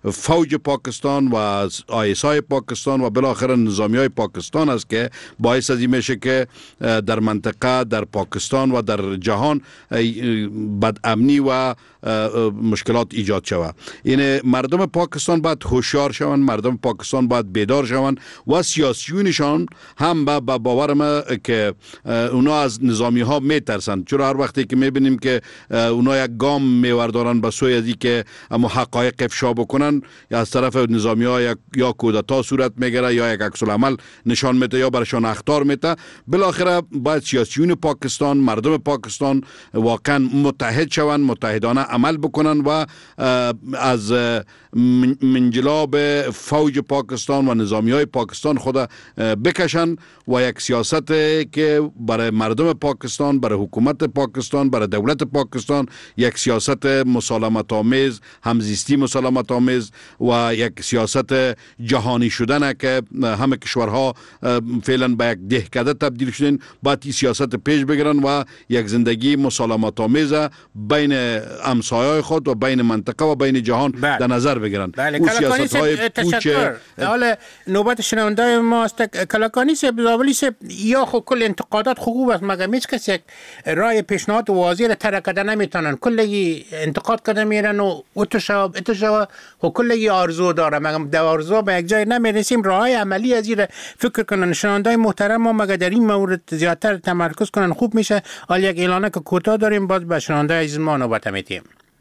فوج پاکستان و آی اس آی پاکستان و بالاخره نظامی های پاکستان است که باعث از این میشه که در منطقه، در پاکستان و در جهان بدامنی و مشکلات ایجاد شود. این مردم پاکستان باید هوشیار شوند، مردم پاکستان باید بیدار شوند و سیاسیونشان هم با باورم که اونا از نظامی ها میترسند، چرا هر وقتی که میبینیم که اونا یک گام میوردارن به سوی ازی که اما حقایق افشا بکنن، یا از طرف نظامی ها یک یا کودتا صورت میگیره یا یک عکس العمل نشان میده یا برشان اخطار میده. بالاخره باید سیاسیون پاکستان، مردم پاکستان واقعا متحد شوند، متحدانه عمل بکنن و از منجلاب فوج پاکستان و نظامی های پاکستان خود بکشن و یک سیاست که برای مردم پاکستان، برای حکومت پاکستان، برای دولت پاکستان یک سیاست مسالمت آمیز، همزیستی مسالمت آمیز و یک سیاست جهانی شدن که همه کشورها فعلا به یک دهکده تبدیل شدن، باید این سیاست پیش بگیرن و یک زندگی مسالمت آمیز بین همسایه‌های خود و بین منطقه و بین جهان بله. در نظر بگیرن. بله. کلاکانی تشکر. حالا نوبت شنونده ماست. کلاکانی سب زابلی سب یا خو کل انتقادات خوب است، مگر هیچ کس یک رای پیشنهاد واضح را ترک کردن نمیتونن، کلی انتقاد کردن میرن و اتشا اتشا و کلی آرزو داره، مگر در آرزو به یک جای نمیرسیم. راه عملی از این فکر کنن شنونده محترم ما، مگر در این مورد زیادتر تمرکز کنن خوب میشه. حالا یک اعلانه که کوتاه داریم، باز به شنونده عزیز ما نوبت میدیم.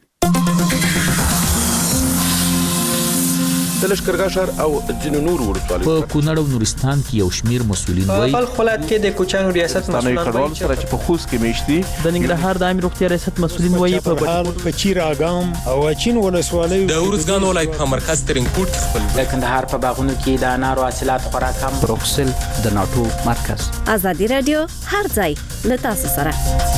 د لشکرګاه ښار او ځینو نورو ولسوالیو په کونړ او نورستان کې یو شمیر مسؤلین وایي په خپل کې د کوچانو ریاست مسؤلین وایي چې په خوست کې میشتي د ننګرهار د عامه روغتیا ریاست مسؤلین وایي په په چیر اګام او چین ولسوالیو د ورزګان ولایت په مرکز ترینکوټ خپل د کندهار په باغونو کې د انارو حاصلات خورا کم. بروکسل د ناتو مرکز. ازادي رادیو هر ځای له تاسو سره.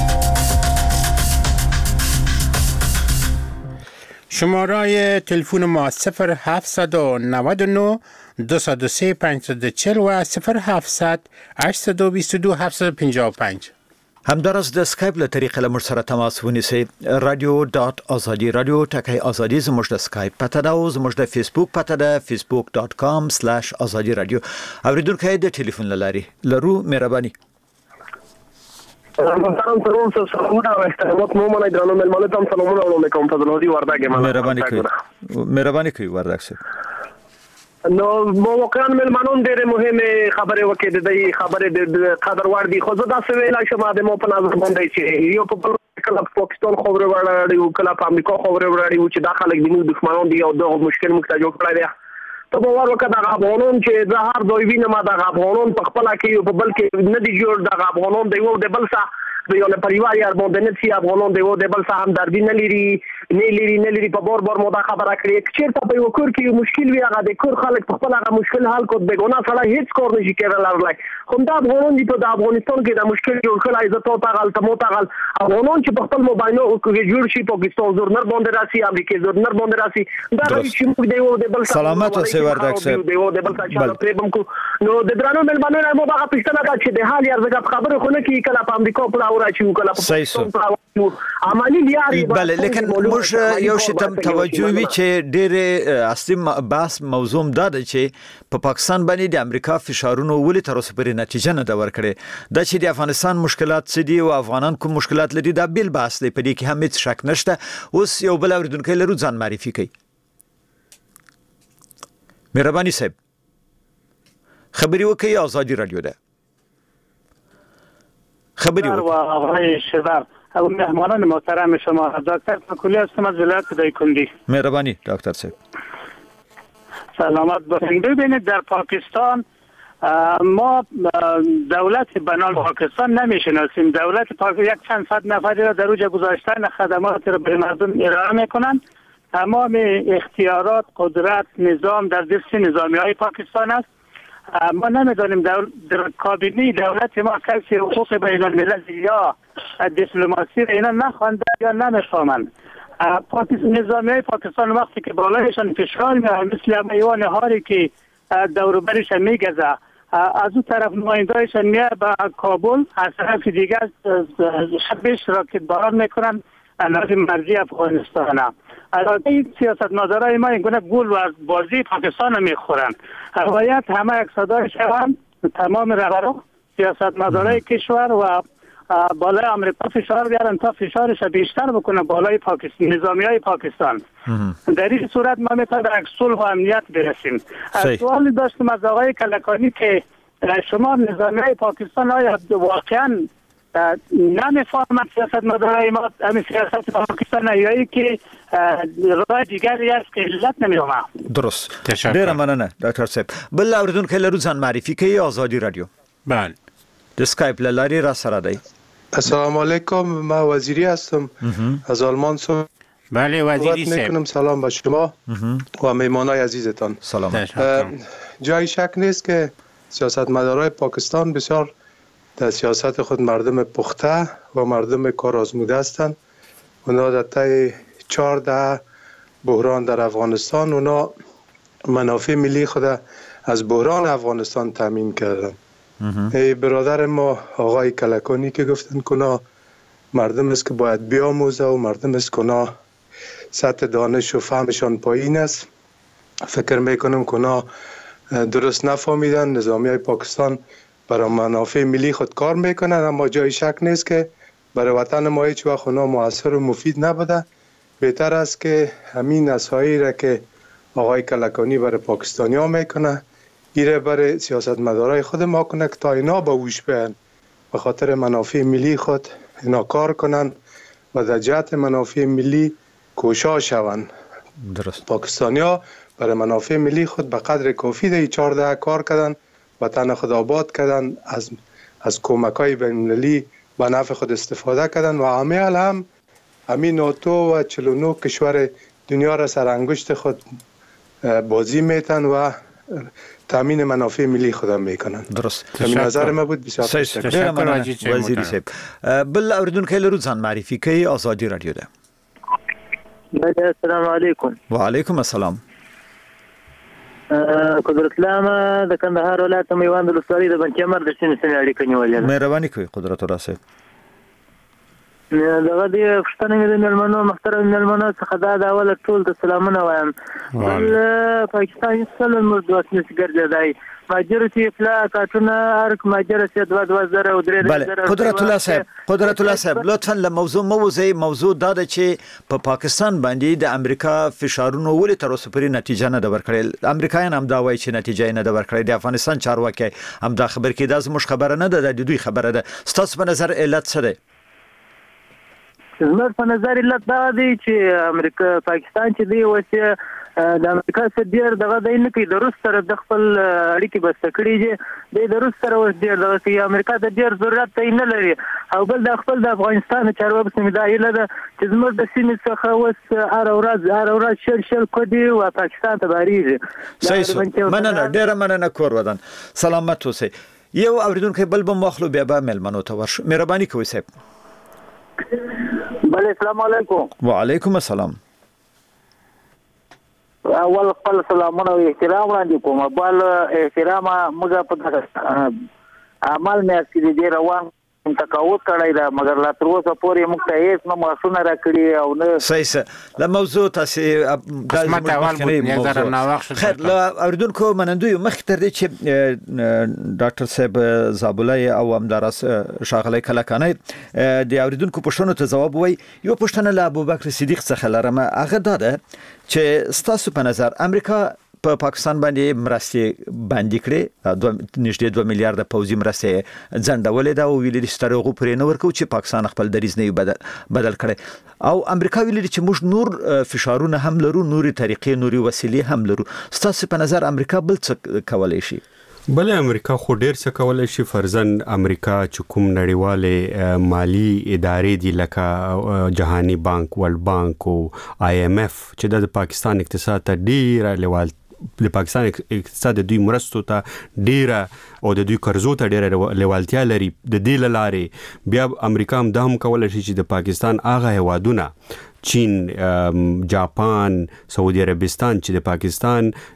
شماره تلفن ما صفر هفتصد و نود و نه دویست و سه پانصد و چهل و صفر هفتصد هشتصد و بیست و دو هفتصد و پنجاه و پنج. همدارس د اسکایپ له طریقې له موږ سره تماس ونیسئ. رادیو ډاټ ازادي رادیو ټکی ازادي زموږ د اسکایپ پته ده او زموږ د فیسبوک پته ده فیسبوک ډاټ کام سلاش ازادي رادیو. اوریدونکو د ټلیفون لاري لرو مهرباني. محترم سلام سلامونه او احترامات مو منای درنو ملمانه تام سلامونه وړاندې کوم. فضل الهادي وردګ ما مهرباني کوي مهرباني کوي وردګ صاحب. نو مو واقعا ملمانون ډېر مهمه خبره وکړه، د دې خبره د قدر وړ دي. خو زه دا څه ویلا شم د مو په نظر باندې چې یو په کله پاکستان خبره وړاندې او کله په امریکا خبره وړاندې چې دا خلک د موږ دښمنان دي او دا مشکل موږ ته جوړ کړی دی. ته باور وکړه د افغانانو چې د هر دوی وینم د افغانانو په خپل کې په بل کې نه دی جوړ، د افغانانو دی او د بل څخه د یو پریوار یار باندې نه سی افغانانو دی او د بل څخه هم دردی نه لري نه لري نه لري په بار بار مو دا خبره کړې چې چیرته په یو کور کې مشکل وي هغه د کور خلک په خپل هغه مشکل حل کوي، بګونه سره هیڅ کار نشي کېدلای. خو دا افغانان دي په افغانستان کې د مشکل جوړ کړل، عزت او تغل تمو تغل افغانان چې په خپل مباینه کې جوړ شي، پاکستان زور نر باندې راسي، امریکا زور نر باندې راسي، دا چې موږ دی او د بل څخه سلامت اوسئ وردګ صاحب. دی او د بل څخه پرېبم کو نو د درانو ملمنو مو دا پښتنه دا چې د حال یار زګه خبره خو نه کی کله په امریکا په اورا چې کله په عملی لیاري. بله لیکن موږ یو شی ته توجه وی چې ډېر اصلي بحث موضوع دا ده چې په پاکستان باندې د امریکا فشارونو ولې تر اوسه پورې نتیجه نه ده ورکړې. دا چې د افغانستان مشکلات څه دي او افغانان کوم مشکلات لري دا بیل بحث دی، په دې کې هم هیڅ شک نشته. اوس یو بل اوریدونکی لرو، ځان معرفي کوي. مهرباني صاحب خبري وکړئ، ازادي رادیو ده خبری و آقای شبر او مهمانان محترم شما. دکتر فکولی هستم از ولایت دایکندی. مهربانی دکتر صاحب. سلامت باشین. ببینید در پاکستان ما دولت بنال پاکستان نمیشناسیم. دولت پاکستان یک چند صد نفری را در اوج گذاشتن خدمات را به مردم ارائه میکنند. تمام اختیارات، قدرت، نظام در دست نظامی های پاکستان است. ما نمیدانیم دول... در کابینه دولت ما کسی حقوق بین الملل یا دیپلماسی را اینا نخوانده یا نمیفهمند. پاکستان نظامی های پاکستان وقتی که بالایشان فشار میاد مثل میوان هاری که دور و برش میگذه، از اون طرف نمایندهایشان میاد به کابل، از طرف دیگر شبش راکت باران میکنن نظام مرزی افغانستان. البته سیاستمدارای ما اینگونه گول و بازی پاکستان میخورن. باید همه یک صدای شوند، تمام رهبران سیاستمدارای کشور و بالای آمریکا فشار بیارن تا فشارش بیشتر بکنه بالای پاکستان، نظامی های پاکستان. در این صورت ما میتونیم به یک صلح و امنیت برسیم. سوالی داشتم از آقای کلکانی که شما نظامی های پاکستان آیا واقعا نمیفهمند سیاست مدارای ما همین سیاست پاکستان نیایی که راه دیگری است که علت نمی‌آمد. درست. ډیره مننه ډاکټر صاحب. بل اوریدونکو لرو ځان معرفي کوي آزادي رادیو. بله. د اسکایپ لارې را سره دی. السلام علیکم، ما وزیری هستم از آلمان. صحبت بله وزیری صاحب. میکنم. سلام به شما و مهمانای عزیزتان. سلام. جای شک نیست که سیاستمدارای پاکستان بسیار در سیاست خود مردم پخته و مردم کار آزموده هستند. اونا در طی چهارده بحران در افغانستان اونا منافع ملی خود از بحران افغانستان تامین کردن. ای برادر ما آقای کلکانی که گفتن که اونا مردم است که باید بیاموزه و مردم است که اونا سطح دانش و فهمشان پایین است. فکر میکنم که اونا درست نفهمیدن. نظامی های پاکستان برای منافع ملی خود کار میکنن، اما جای شک نیست که برای وطن ما هیچ وقت اونا موثر و مفید نبوده. بهتر است که همین نصایحی را که آقای کلکانی برای پاکستانی ها میکنه ایره برای سیاستمدارای خود ما کنه که تا اینا با وش بیان به خاطر منافع ملی خود اینا کار کنن و در جهت منافع ملی کوشا شون. درست. پاکستانی ها برای منافع ملی خود به قدر کافی در چهارده کار کردن، وطن خود آباد کردن، از از کمک‌های بین‌المللی به نفع خود استفاده کردن و عمل هم همین ناتو و چهل و نه کشور دنیا را سر انگشت خود بازی میتن و تامین منافع ملی خودم میکنن. درست. همین نظر ما بود. بسیار تشکر وزیری صاحب. بل اوریدونکو لرو ځان معرفي کوي آزادي رادیو ده. السلام علیکم. و علیکم السلام. قدرت الله د کندهار ولایت میوند ولسوالۍ د بنچمر د سیمې سره اړیکه نیولې ده. مهرباني کوي قدرت الله صاحب. دغه د پښتنې د ملمنو محترم ملمنو څخه دا د اول ټول د سلامونه وایم. بل پاکستان سره موږ دوه نسګر دی. ماجرتي فلا کارتونه ارک ماجرتي دوه دوه زره او درې زره. قدرت الله صاحب قدرت الله صاحب لطفا له موضوع موضوع موضوع دا ده چې په پاکستان باندې د امریکا فشارونو ولې تر اوسه پورې نتیجه نه ده ورکړې. امریکایان هم دا وایي چې نتیجه نه ده ورکړې. د افغانستان چارواکي هم دا خبر کې دا زموږ خبره نه ده، د دوی خبره ده. ستاسو په نظر علت څه ده؟ زموږ په نظر علت دا دی چې امریکا پاکستان چې دی وسه د امریکا سره ډیر دغه د نه کې د روس سره د خپل اړیکې بس کړي چې د روس سره وس ډیر دغه چې امریکا د ډیر ضرورت نه لري او بل د خپل د افغانستان چارواکو سمې دا ایله ده چې زموږ د سیمې څخه وس هر ورځ هر ورځ شل شل کډي او پاکستان ته باریږي. صحیح. مننه ډیر مننه کور ودان. سلامت اوسئ. یو اوریدونکو بل بم واخلو بیا به ملمنو ته ورشو. مهرباني کوئ صاحب. بله السلام علیکم. و علیکم السلام. اول خپل سلامونه او احترام وړاندې کوم. بل احترام موږ په عمل مې چې دې روان تقاوت کړی دا مګر لا تر اوسه پورې موږ ته هیڅ نه معاشونه راکړي او نه. صحیح. له موضوع تاسو قسمت اول بود نظر ناوخت خیر. له اوریدونکو منندوی مخ تر دې چې ډاکټر صاحب زابلای او همدارس شاغلی کلکانی د اوریدونکو پوښتنو ته جواب وای. یو پوښتنه له ابوبکر صدیق څخه لرم. هغه دا ده چې ستاسو په نظر امریکا په پاکستان باندې مرستې باندې کړې دوه نږدې دوه میلیارډ پوځي مرستې ځنډولې ده او ویلي چې تر هغه پورې نه ورکو چې پاکستان خپل دریځ نه بدل بدل کړي او امریکا ویلي چې موږ نور فشارونه هم لرو، نوري طریقې، نوري وسیلې هم لرو. ستاسو په نظر امریکا بل څه کولای شي؟ بل امریکا خو ډیر څه کولای شي. فرضاً امریکا چې کوم نړیواله مالی ادارې دي لکه جهانی بانک، ورلد بانک او آی ایم ایف چې د پاکستان اقتصاد ته ډیر لیوال د پاکستان اقتصاد د دوی مرستو ته ډیره او د دوی قرضو ته ډیره لیوالتیا لري. د دې لارې بیا امریکا هم دا هم کولای شي چې د پاکستان هغه هیوادونه چین، جاپان، سعودي عربستان چې د پاکستان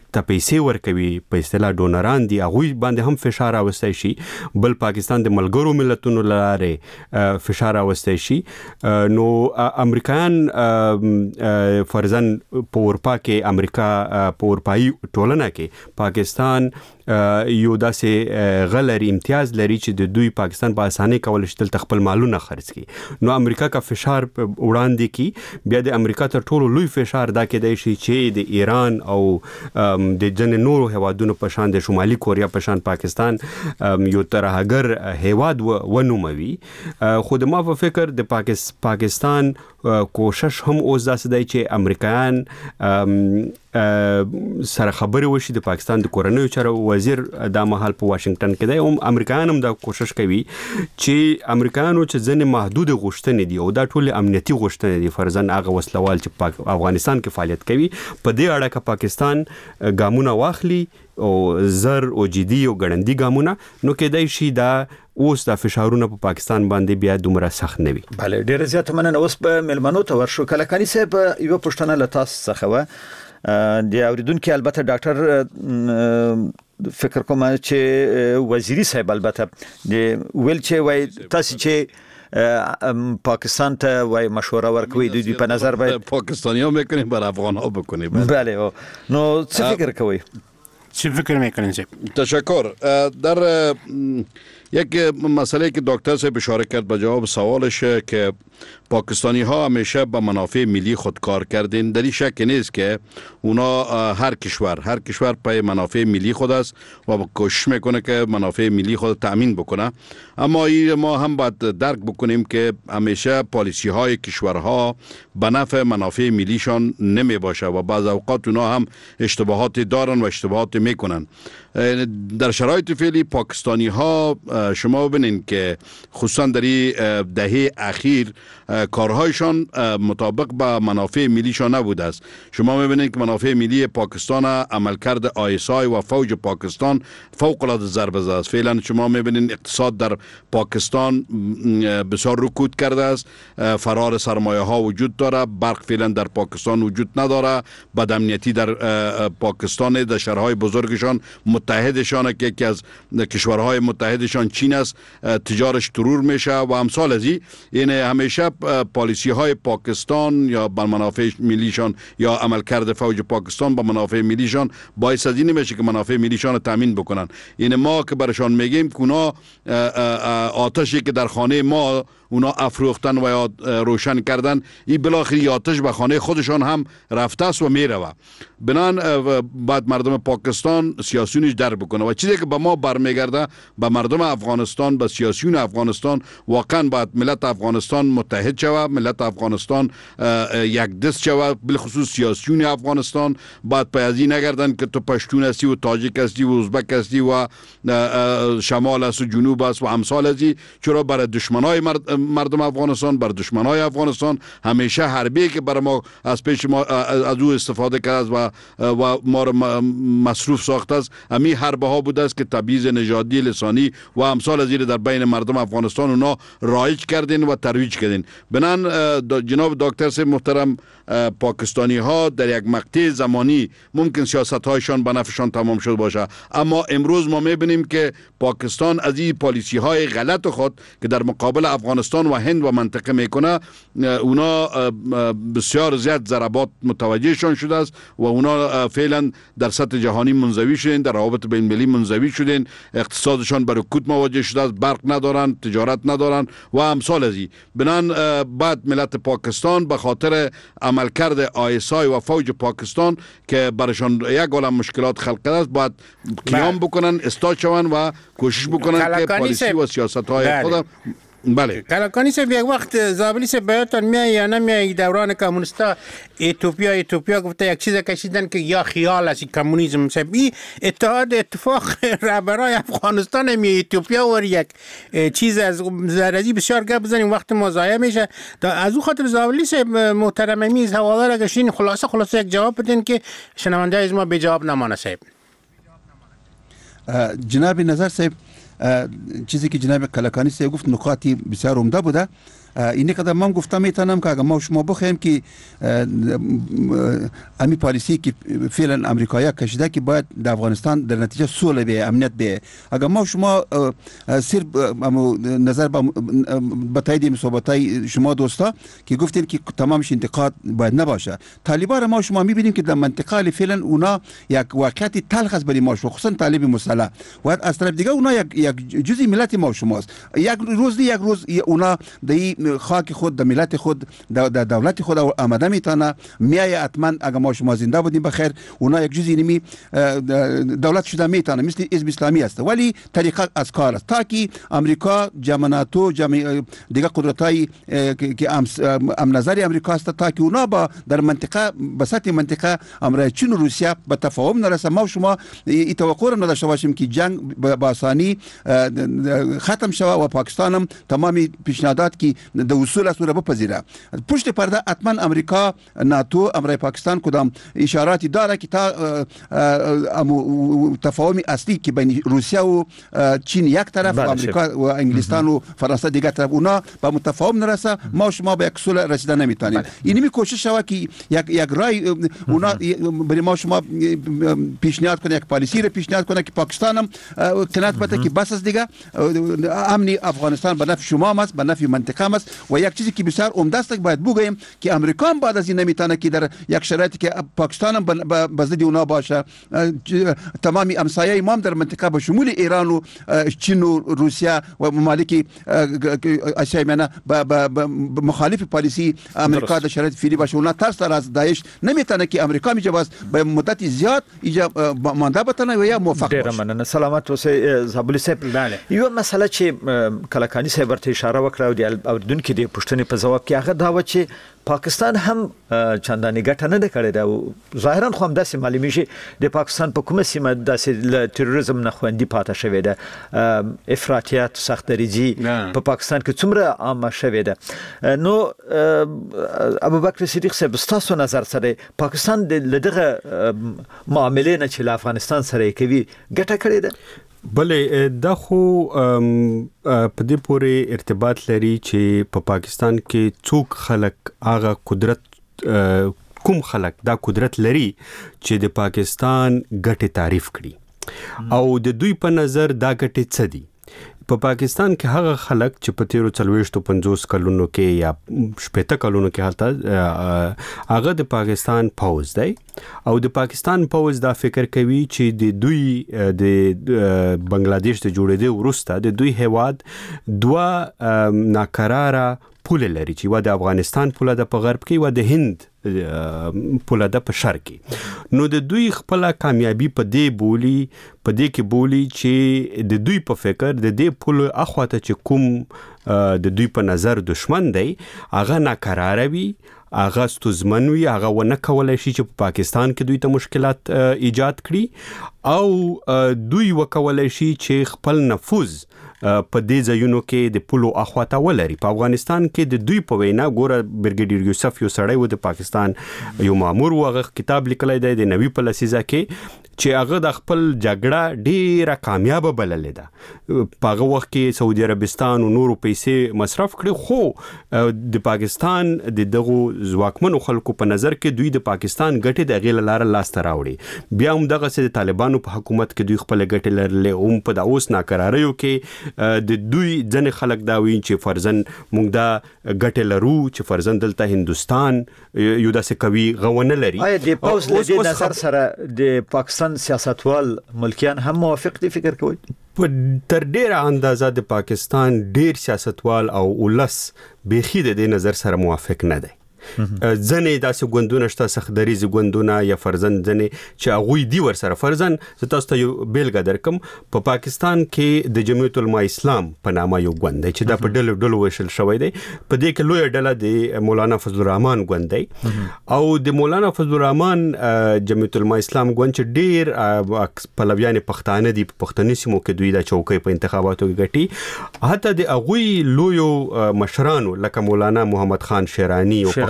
ته پیسې ورکوي په اصطلاح ډونران دي هغه باندې هم فشار راوستي شي بل پاکستان د ملګرو ملتونو لاره فشار راوستي شي نو امریکایان فرضاً په اروپا کې امریکا په اروپایي ټولنه کې پاکستان یو داسې غلري امتیاز لري چې د دوی پاکستان په اسانۍ کول شتل خپل مالونه خرڅ کړي نو امریکا کا فشار وړاندې کی بیا د امریکا تر ټولو لوی فشار دا کېدای شي چې د ایران او د جن نورو هوادونو په شان د شمالي کوریا په شان پاکستان یو ترهګر هواد ونوموي خو د ما په فکر د پاکستان کوشش هم اوس داسې دی چې امریکایان سره خبرې وشي د پاکستان د کورنیو چارو وزیر د مهال په واشنگټن کې دی او امریکایان هم دا کوشش کوي چې امریکایانو چې ځنې محدود غوښتنې دي او دا ټول امنیتي غوښتنې دي فرضاً هغه وسلوال چې په افغانستان کې فعالیت کوي په دې اړه کې پاکستان ګامونه واخلي او زر او جدي او ګړندي ګامونه نو کېدای شي دا اوس د فشارونو په پاکستان باندې بیا دومره سخت نه وي. بله ډیره زیاته مننه. اوس په ملمنو ته ورشو. کلکاني صاحب یو پوښتنه له تاسو څخه و د اوریدونکو البته ډاکټر فکر کوم چې وزیری صاحب البته د ویل چې وای تاسو چې پاکستان ته وای مشوره ورکوي د دې په نظر باید پاکستانی‌ها میکنیم بر افغان‌ها بکنیم. بله نو څه فکر کوي؟ چی فکر میکنین؟ تشکر. در یک مسئله که دکتر صاحب اشاره کرد به جواب سوالش که پاکستانی ها همیشه به منافع ملی خود کار کردین، در این شک نیست که اونا هر کشور هر کشور پای منافع ملی خود است و کوشش میکنه که منافع ملی خود تامین بکنه. اما این ما هم باید درک بکنیم که همیشه پالیسی های کشورها به نفع منافع ملیشان نمی باشه و بعض اوقات اونا هم اشتباهات دارن و اشتباهات میکنن. در شرایط فعلی پاکستانی ها شما ببینید که خصوصا در این دهه اخیر کارهایشان مطابق با منافع ملیشان نبوده است. شما میبینید که منافع ملی پاکستان عملکرد آی اس آی و فوج پاکستان فوق العاده ضربه زده است. فعلا شما میبینید اقتصاد در پاکستان بسیار رکود کرده است، فرار سرمایه ها وجود داره، برق فعلا در پاکستان وجود نداره، بدامنیتی در پاکستان، در شهرهای بزرگشان متحدشان که یکی از کشورهای متحدشان چین است، تجارش ترور میشه و امثال از این. یعنی همیشه پالیسی های پاکستان یا بر منافع ملیشان یا عملکرد فوج پاکستان با منافع ملیشان باعث از این نمیشه که منافع ملیشان رو تامین بکنن. این ما که برشان میگیم که اونا آتشی که در خانه ما اونا افروختن و روشن کردن، این بالاخره آتش به خانه خودشان هم رفته است و میروه. بنان بعد مردم پاکستان سیاسیونش در بکنه و چیزی که به ما برمیگرده به مردم افغانستان، به سیاسیون افغانستان، واقعا باید ملت افغانستان متحد شود، ملت افغانستان یک دست شود، بالخصوص سیاسیون افغانستان باید پیازی نگردن که تو پشتون هستی و تاجیک هستی و ازبک هستی و شمال است و جنوب است و امثال ازی. چرا برای دشمنای مردم افغانستان، بر دشمنای افغانستان همیشه حربی که برای ما از پیش ما از او استفاده کرد و و ما رو مصروف ساخته است، همین حربه ها بوده است که تبعیض نژادی، لسانی و امثال از این در بین مردم افغانستان اونا رایج کردین و ترویج کردین. بنان جناب دکتر صاحب محترم، پاکستانی ها در یک مقطع زمانی ممکن سیاست هایشان به نفعشان تمام شد باشه، اما امروز ما میبینیم که پاکستان از این پالیسی های غلط خود که در مقابل افغانستان و هند و منطقه میکنه، اونا بسیار زیاد ضربات متوجهشان شده است و اونا فعلا در سطح جهانی منزوی شدن، در روابط بین المللی منزوی شدن، اقتصادشان بر رکود مواجه شده است، برق ندارن، تجارت ندارن و امثال از این. بنان بعد ملت پاکستان به خاطر عملکرد آی اس آی و فوج پاکستان که برشان یک عالم مشکلات خلق کرده است باید قیام بکنن، استاد شون و کوشش بکنن که پالیسی و سیاست های خود. بله کلکانی صاحب یک وقت زابلی صاحب بیاتون میای یا نمیای دوران کمونیستا ایتوپیا ایتوپیا گفته یک چیز کشیدن که یا خیال است کمونیسم صاحب. این اتحاد اتفاق رهبرای افغانستان می ایتوپیا و یک چیز از زرزی بسیار گپ بزنیم وقت ما ضایع میشه. از او خاطر زابلی صاحب محترم میز حواله را گشین خلاصه خلاصه یک جواب بدین که شنونده از ما به جواب نمانه صاحب. جناب نظر صاحب چیزی که جناب کلکانی صاحب گفت نکاتی بسیار عمده بوده. این قدم من گفتم میتونم که اگر ما شما بخوایم که امی پالیسی که فعلا امریکایی کشیده که باید در افغانستان در نتیجه صلح به امنیت به، اگر ما شما صرف نظر به تایید صحبتای شما دوستا که گفتین که تمامش انتقاد باید نباشه، طالبان ما شما میبینیم که در منطقه فعلا اونا یک واقعیت تلخ است برای ما، خصوصا طالب مسلح و از طرف دیگه اونا یک یک جزئی ملت ما شماست. یک روز یک روز اونا در خاک خود در ملت خود در دولت خود آمده میتونه میای حتما اگر ما شما زنده بودیم بخیر اونا یک جزئی نمی دولت شده میتونه مثل حزب اسلامی است، ولی طریقه از کار است تا که امریکا جامعه ناتو جامعه دیگه قدرت‌های که ام نظر امریکا است تا که اونا با در منطقه به سطح منطقه امر چین و روسیه به تفاهم نرسه، ما شما این توقع را نداشته باشیم که جنگ با آسانی ختم شود و پاکستان هم تمامی پیشنهادات که در اصول است را بپذیره. پشت پرده حتما امریکا ناتو امر پاکستان کدام اشاراتی داره که تا تفاهم اصلی که بین روسیه و چین یک طرف و امریکا و انگلستان و فرانسه دیگر طرف اونا با متفاهم نرسه، ما شما به یک اصول رسیدن نمیتونیم. اینمی کوشش شود که یک یک رای اونا برای ما شما پیشنهاد کنه، یک پالیسی رو پیشنهاد کنه که پاکستان هم قناعت بده که بس از دیگه امنی افغانستان به نفع شما است، به نفع منطقه است. و یک چیزی که بسیار عمده است باید بگویم که امریکا هم بعد از این نمیتونه که در یک شرایطی که پاکستان هم به ضد اونا باشه، تمامی همسایه ما در منطقه به شمول ایران و چین و روسیه و ممالک آسیایی منه به مخالف پالیسی امریکا در شرایط فعلی باشه، اونا ترس از داعش نمیتونه که امریکا میجه باز به مدت زیاد ایجا مانده بتونه و یا موفق باشه. ډیر مننه. سلامت اوسئ زابلی صاحب. یو مسله چې کلکانی صاحب ورته اشاره وکړه او د اوردونکو د پښتنې په جواب کې هغه دا و چې پاکستان هم چندانې ګټه نه ده کړې ده او ظاهرا خو هم داسې معلومیږي د پاکستان په کومه سیمه داسې له تروریزم نه خوندي پاتې شوې ده، افراطیت سختدریجي په پاکستان کې څومره عامه شوې ده. نو ابوبکر صدیق صاحب ستاسو نظر سره پاکستان د دغه معاملې نه چې له افغانستان سره کوي ګټه کړې ده؟ بله دا خو په دې پورې ارتباط لري چې په پا پاکستان کې څوک خلک هغه قدرت کوم خلک دا قدرت لري چې د پاکستان ګټه تعریف کړي او د دوی په نظر دا ګټه څه دي. په پاکستان کې هغه خلک چې په تیرو څلوېښتو پنځوس کلونو کې یا شپېته کلونو کې حالت هغه د پاکستان پوځ دی او د پاکستان پوځ دا فکر کوي چې د دوی د بنگلاديش ته جوړېدو وروسته د دوی هیواد دوه ناکراره پوله لري چې و د افغانستان پوله د په غرب کې و د هند پوله د په شرق کې. نو د دوی خپل کامیابی په دې بولی په دې کې بولی چې د دوی په فکر د دې پوله اخواته چې کوم د دوی په نظر دشمن دی هغه ناکراره وي، هغه ستوزمن وي، هغه ونه کولای شي چې په پاکستان کې دوی ته مشکلات ایجاد کړي او دوی وکولای شي چې خپل نفوذ په دې ځایونو کې د پولو اخواته ولري. په افغانستان کې د دوی په وینا ګوره برګیډیر یوسف یو سړی و د پاکستان یو مامور و، هغه کتاب لیکلی دی د نوي په لسیزه کې چې هغه د خپل جګړه ډیره کامیابه بللې ده. په هغه وخت کې سعودي عربستان او نورو پیسې مصرف کړي، خو د پاکستان د دغو ځواکمنو خلکو په نظر کې دوی د پاکستان ګټې د هغې له لارې لاسته راوړي. بیا هم دغسې د طالبانو په حکومت کې دوی خپله ګټې لرلې، هم په د اوس ناکراریو کې د دوی ځنې خلک دا وایي چې فرضاً موږ دا ګټې لرو چې فرضاً دلته هندوستان یو داسې قوي غونه لري. آیا د پوځ له دې نظر سره د پاکستان سیاستوال ملکیان هم موافق دي فکر کوي؟ تر ډیره اندازه د پاکستان ډیر سیاستوال او ولس بیخي د دې نظر سره موافق نه دی. ځنې داسې ګوندونه شته سختدریزي ګوندونه یا فرضاً ځنې چې هغوی دي ورسره. فرضاً زه تاسو ته یو بیلګه درکم، په پاکستان کې د جمعیت العلماء اسلام په نامه یو ګوند دی چې دا په ډلو ډلو ویشل شوی دی. په دې کې لویه ډله د مولانا فضل الرحمن ګوند دی او د مولانا فضل الرحمن جمعیت العلماء اسلام ګوند چې ډیر پلویان پښتانه دي، په پښتني سیمو کې دوی دا چوکۍ په انتخاباتو کې ګټي. حتی د هغوی لویو مشرانو لکه مولانا محمد خان شیرانی او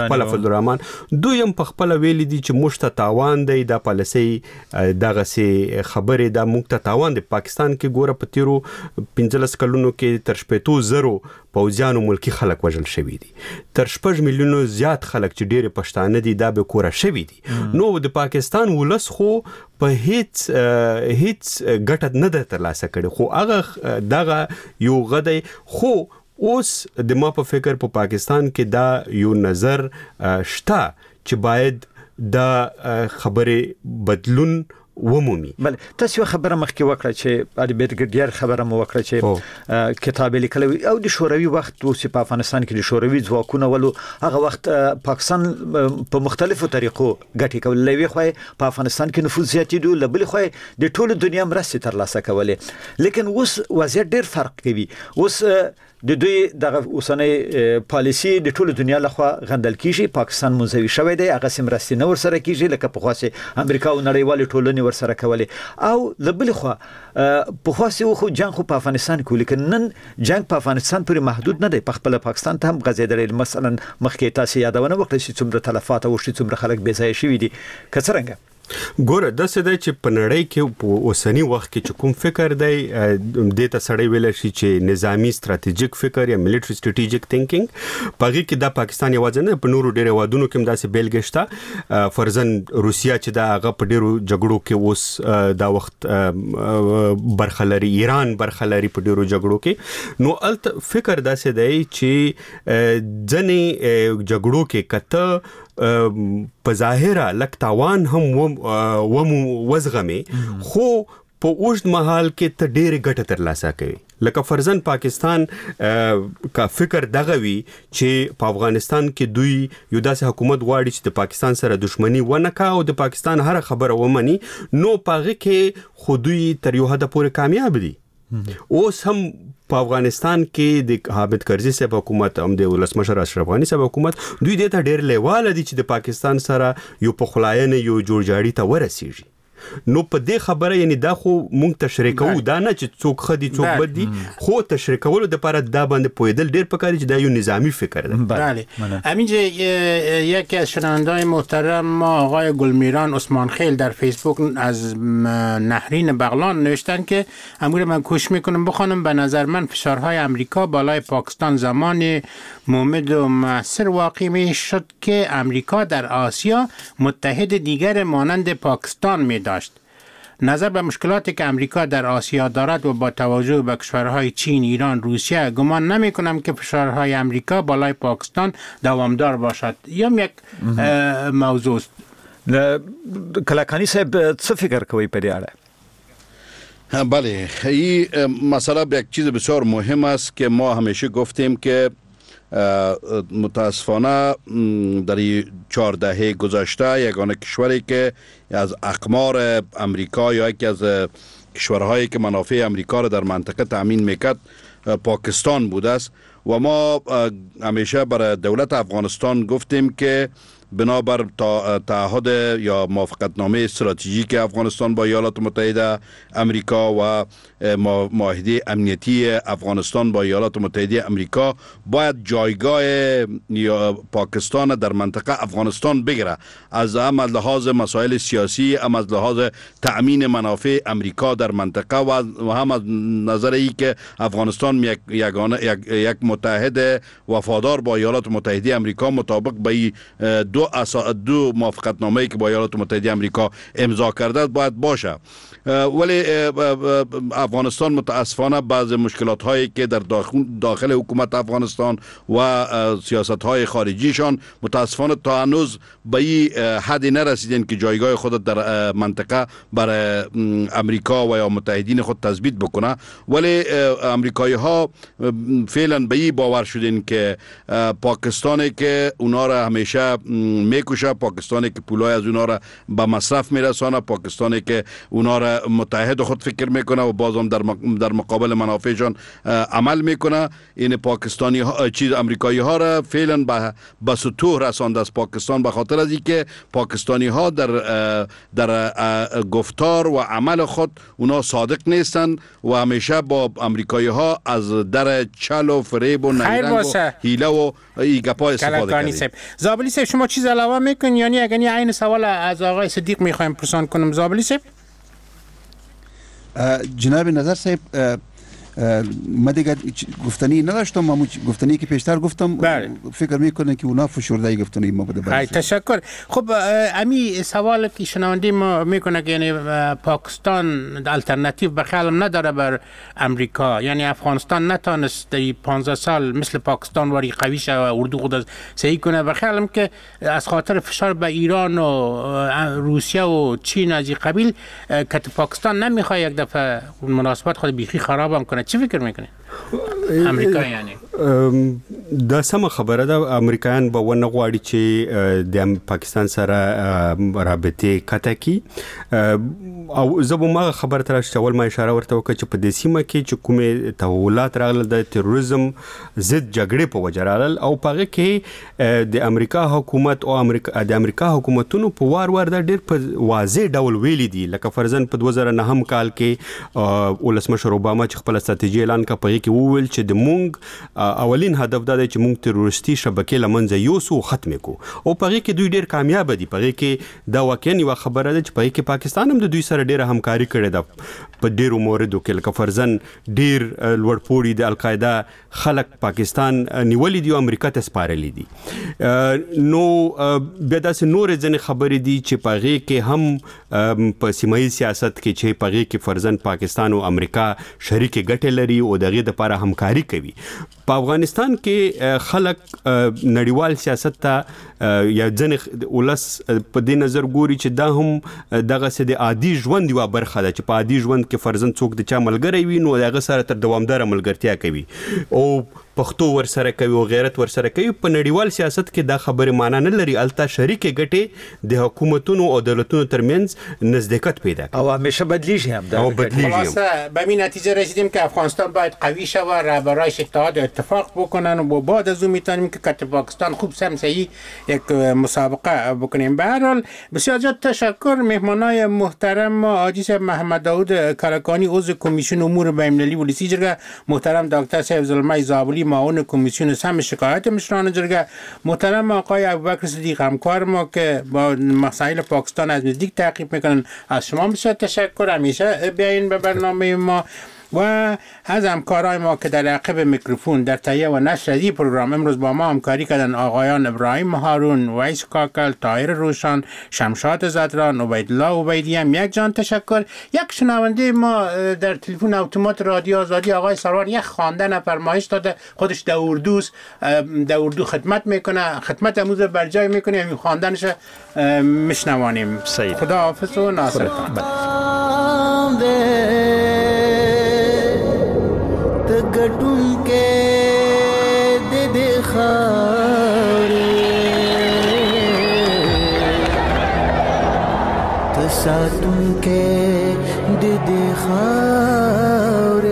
خپل فضل الرحمن دوی هم په خپل ویل دي چې مشت تاوان دی د پالیسي دغه سي خبره د مونږ ته تاوان دی پاکستان کې ګوره په تیرو پنځلس کلونو کې تر شپږ زرو پوځیانو ملکی خلک وژل شوی دي تر شپږ میلیونو زیات خلک چې ډېر پښتانه دي دا به کوره شوی دي نو د پاکستان ولس خو په هیڅ هیڅ ګټه نه ده ترلاسه کړې خو هغه دغه یو غدی خو اوس د ما په فکر په پاکستان کې دا یو نظر شته چې باید دا خبره بدلون ومومي بل تاسو خبره مخکې وکړه چې د بیرګډیر خبره مو وکړه چې کتاب لیکل او د شوروي وخت اوس په افغانستان کې د شوروي ځواکونه ولو هغه وخت پاکستان په مختلفو طریقو ګټي کول لوي خو په افغانستان کې نفوذ زیاتېدو لبل خو د ټولو دنیا مرسته ترلاسه کولې لیکن اوس وضعیت ډیر فرق کوي اوس د دوی دغه اوسنۍ پالیسی د ټولو دنیا لخوا غندل کیږي پاکستان منزوي شوی دی هغه سم راستي نه ور سره کیږي لکه په خاصه امریکا او نړیوال ټولنې ور سره کولې او لبل خو په خاصه خو جنگ خو په افغانستان کې لیکن نن جنگ په افغانستان پورې محدود نه دی په خپل پاکستان ته هم غزیدل مثلا مخکې تاسو یادونه وکړه چې څومره تلفات او څومره خلک بې ځای شوي دي کڅرنګ ګوره د څه دی چې په نړۍ کې په اوسنی وخت کې چې کوم فکر دی د ته سړی ویل شي چې نظامی ستراتیژیک فکر یا ملټری ستراتیژیک تھینکینګ پغې کې د پاکستان یوازې نه په نورو ډېر وادونو کې داسې بیلګې شته فرضاً روسیا چې دا هغه په ډېرو جګړو کې اوس دا وخت برخه لري ایران برخه لري په ډېرو جګړو کې نو الت فکر داسې دی چې ځنې جګړو کې کته په ظاهره لک تاوان هم و وزغمه خو په اوږد مهال کې ته ډېر ګټه ترلاسه کوي لکه فرضاً پاکستان کا فکر دغه وی چې په افغانستان کې دوی یو داسې حکومت غواړي چې د پاکستان سره دښمنی ونه کا او د پاکستان هر خبره ومني نو پاغه کې خو دوی تر یو حد پورې کامیاب دي اوس هم په افغانستان کې د حامد کرزي صاحب حکومت هم د ولسمشر اشرف غني صاحب حکومت دوی د ته ډېر لیواله دي چې د پاکستان سره یو په خلاینه یو جوړجاړي ته ورسیږي نو په دې خبره یعنی دا خو مونږ تشریح کوو دا نه چې څوک خدي څوک بد دي خو تشریح کولو د لپاره دا باندې پویدل ډیر پکاري چې دا یو نظامی فکر ده بله همینجا یکی از شنونده‌های محترم ما آقای گلمیران عثمان خیل در فیسبوک از نهرین بغلان نوشتن که امور من کوشش میکنم بخوانم به نظر من فشارهای امریکا بالای پاکستان زمان مومد و مؤثر واقع می شد که امریکا در آسیا متحد دیگر مانند پاکستان می داشت. نظر به مشکلاتی که امریکا در آسیا دارد و با توجه به کشورهای چین، ایران، روسیه گمان نمی کنم که فشارهای امریکا بالای پاکستان دوامدار باشد. یم یک موضوع است. کلاکانی صاحب چه فکر کوي په دې اړه؟ بله این مسئله به یک چیز بسیار مهم است که ما همیشه گفتیم که متاسفانه در چهار دهه گذشته یگانه کشوری که از اقمار امریکا یا یکی از کشورهایی که منافع امریکا را در منطقه تأمین میکرد پاکستان بوده است و ما همیشه برای دولت افغانستان گفتیم که بنابر تعهد یا موافقتنامه استراتژیک افغانستان با ایالات متحده امریکا و معاهده امنیتی افغانستان با ایالات متحده امریکا باید جایگاه یا پاکستان در منطقه افغانستان بگیره از هم از لحاظ مسائل سیاسی هم از لحاظ تأمین منافع امریکا در منطقه و هم از نظر ای که افغانستان یک یگانه یک, یک متحد وفادار با ایالات متحده امریکا مطابق به دو اسا دو موافقتنامه‌ای که با ایالات متحده امریکا امضا کرده باید باشه ولی افغانستان متاسفانه بعض مشکلات هایی که در داخل حکومت افغانستان و سیاست های خارجیشان متاسفانه تا هنوز به این حدی نرسیدن که جایگاه خود در منطقه برای امریکا و یا متحدین خود تثبیت بکنه ولی امریکایی ها فعلا به این باور شدن که پاکستانی که اونا را همیشه میکشه پاکستانی که پولای از اونا را به مصرف میرسانه پاکستانی که اونا را در متحد خود فکر میکنه و باز هم در در مقابل منافعشان عمل میکنه. این پاکستانی ها چیز امریکایی ها را فعلا به به سطوح رسانده است پاکستان، به خاطر از اینکه پاکستانی ها در در گفتار و عمل خود اونا صادق نیستند و همیشه با امریکایی ها از در چل و فریب و نیرنگ و حیله و ایگپا استفاده کردند. زابلی صاحب شما چیز علاوه میکنین؟ یعنی اگر این عین سوال از آقای صدیق میخوایم پرسان کنم زابلی صاحب. جناب نظر صاحب ما دیگه گفتنی نداشتم، ما گفتنی که پیشتر گفتم بله. فکر میکنم که اونا فشرده گفتنی ما بده. خیلی تشکر. خب امی سوال که شنونده ما میکنه که یعنی پاکستان الटरनेटिव به خیالم نداره بر امریکا، یعنی افغانستان نتونست در پانزده سال مثل پاکستان وری قوی شه و اردو خود صحیح کنه. به خیالم که از خاطر فشار به ایران و روسیه و چین از این قبیل که پاکستان نمیخواد یک دفعه مناسبات خود بیخی خراب کنه. چی فکر میکنی؟ امریکا یعنی دا سم خبره ده. امریکایان به ونه غواړي چې د پاکستان سره رابطه قطع کی او زه به ما خبره تر اول ما اشاره ورته وکړه چې په دې سیمه کې چې کومه تحولات راغله د تروریزم ضد جګړې په وجه راغله او په هغه کې د امریکا حکومت او امریکا د امریکا حکومتونو په وار وار د ډېر په واضح ډول ویلي دي. لکه فرضاً په دوه زره نهم کال کې ولسمشر اوباما چې خپل ستراتیژي اعلان کړ په کې وویل چې د مونږ اولین هدف دا دی چې مونږ تروریستي شبکې لمنځه یوسو ختم کو او په کې دوی ډېر کامیاب دي. په کې دا واقعا یو خبره ده چې په کې پاکستان هم د دوی سره ډېر همکاري کړې ده په ډېرو موردو کې. لکه فرضاً ډېر لوړپوړي د القاعده خلک پاکستان نیولې دي او امریکا ته سپارلې دي. نو بیا داسې نور ځینې خبرې دي چې په کې هم په سیمایي سیاست کې چې په کې فرضاً پاکستان او امریکا شریک ګټې لري او دغه د لپاره همکاري کوي. په افغانستان کې خلک نړیوال سیاست ته یا ځنې ولس په دې نظر ګوري چې دا هم دغه سه د عادي ژوند یو برخه ده چې په عادي ژوند کې فرضاً څوک د چا ملګری وي نو هغه سره تر دوامدار ملګرتیا کوي او پښتو ور سره کوي او غیرت ور سره کوي. په نړیوال سیاست کې دا خبره معنا نه لري. الته شریک ګټې د حکومتونو او دولتونو ترمنځ نزدېکت پیدا کوي او همیشه بدلیږي هم دا بدلیږي. به این نتیجه رسیدیم که افغانستان باید قوی شود و رهبرایش اتحاد اتفاق بکنن و بعد از اون میتونیم که کت پاکستان خوب سمسایی یک مسابقه بکنیم. به هر حال بسیار زیاد تشکر. مهمانای محترم حاجی صاحب محمد داود کلکانی عضو کمیسیون امور بین‌المللی ولسی جرگه، محترم دکتر صاحب زلمه زابلی معاون کمیسیون سم شکایت مشران جرگه، محترم آقای ابوبکر صدیق همکار ما که با مسائل پاکستان از نزدیک تعقیب میکنن. از شما بسیار تشکر. همیشه بیاین به برنامه ما و از همکارای ما که در عقب میکروفون در تهیه و نشر این پروگرام امروز با ما همکاری کردن آقایان ابراهیم هارون، ویس کاکل، طاهر روشن، شمشاد زدران، عبیدالله عبیدی هم یک جان تشکر. یک شنونده ما در تلفن اتومات رادیو آزادی آقای سروان یک خواندن فرمایش داده، خودش در اردوست، در اردو خدمت میکنه، خدمت امروز بر جای میکنه، همین خواندنش میشنوانیم. خدا حافظ و ناصرتان. गटुन के दे दे खारे तसातुन के दे दे खारे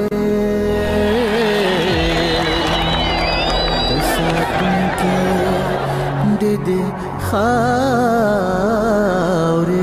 तसातुन के दे दे खारे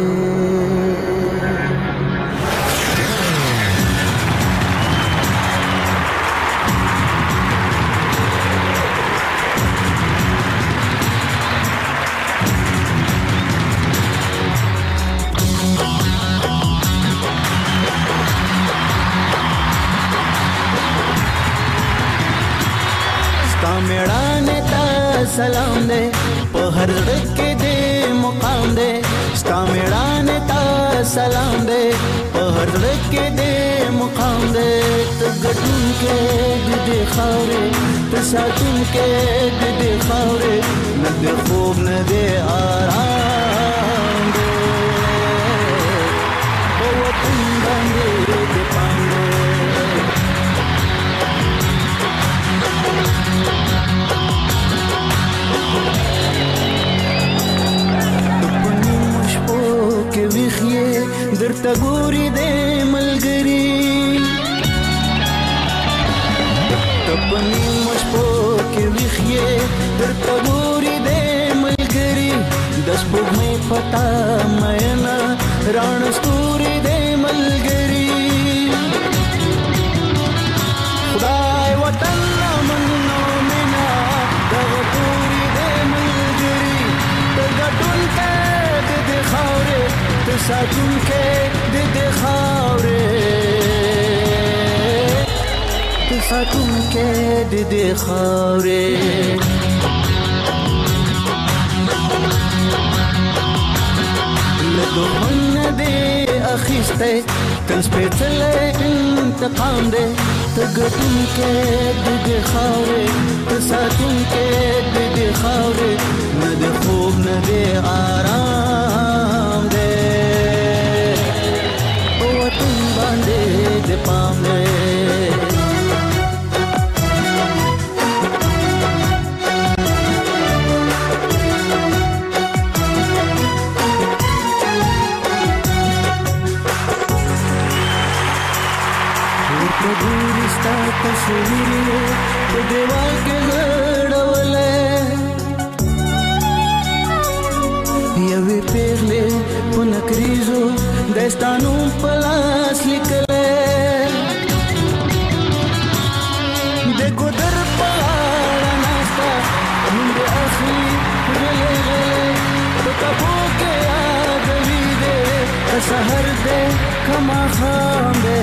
मेड़ाने ता सलाम दे पहर के दे मुकाम दे स्ता मेड़ाने ता सलाम दे पहर के दे मुकाम दे तगटुन के दे खारे तसातुन के दे खारे न दे खूब न दे आराम दे वतन बंदे दे पांडे के विखिए दर तगोरी दे پتا مینا ران ستوري دې ملګری خدای وطن منو مینا دغه توري دې ملګری دغه ټول کې دې خاورې ته ساتون کې دې خاورې ته ساتون کې دې خاورې دښمن دې اخیسته تل سپېڅلې انتقام دې ته ګټون کې دې خاورې ته ساتون کې دې خاورې نه دې خوب نه دې آرام دې او وطن باندې دې پام دې تصویرې په دیوال کې غړولې یوې پیغلې په نکریزو داستانو په لاس لیکلې د ګودر په غاړه ناسته نوم دې اخلي غلې غلې په کپو کې یادوي دې که سحر دې که ماښام دې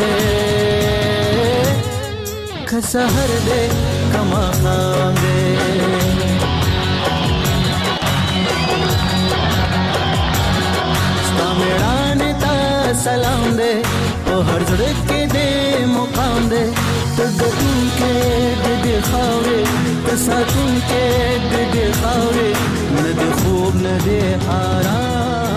که سحر دې که ماښام دې ستا مېړانې ته سلام دې په هر زړه کې دې مقام دې ته ګټونکی د دې خاورې ته ساتونکی د دې خاورې نه دې خوب نه دې آرام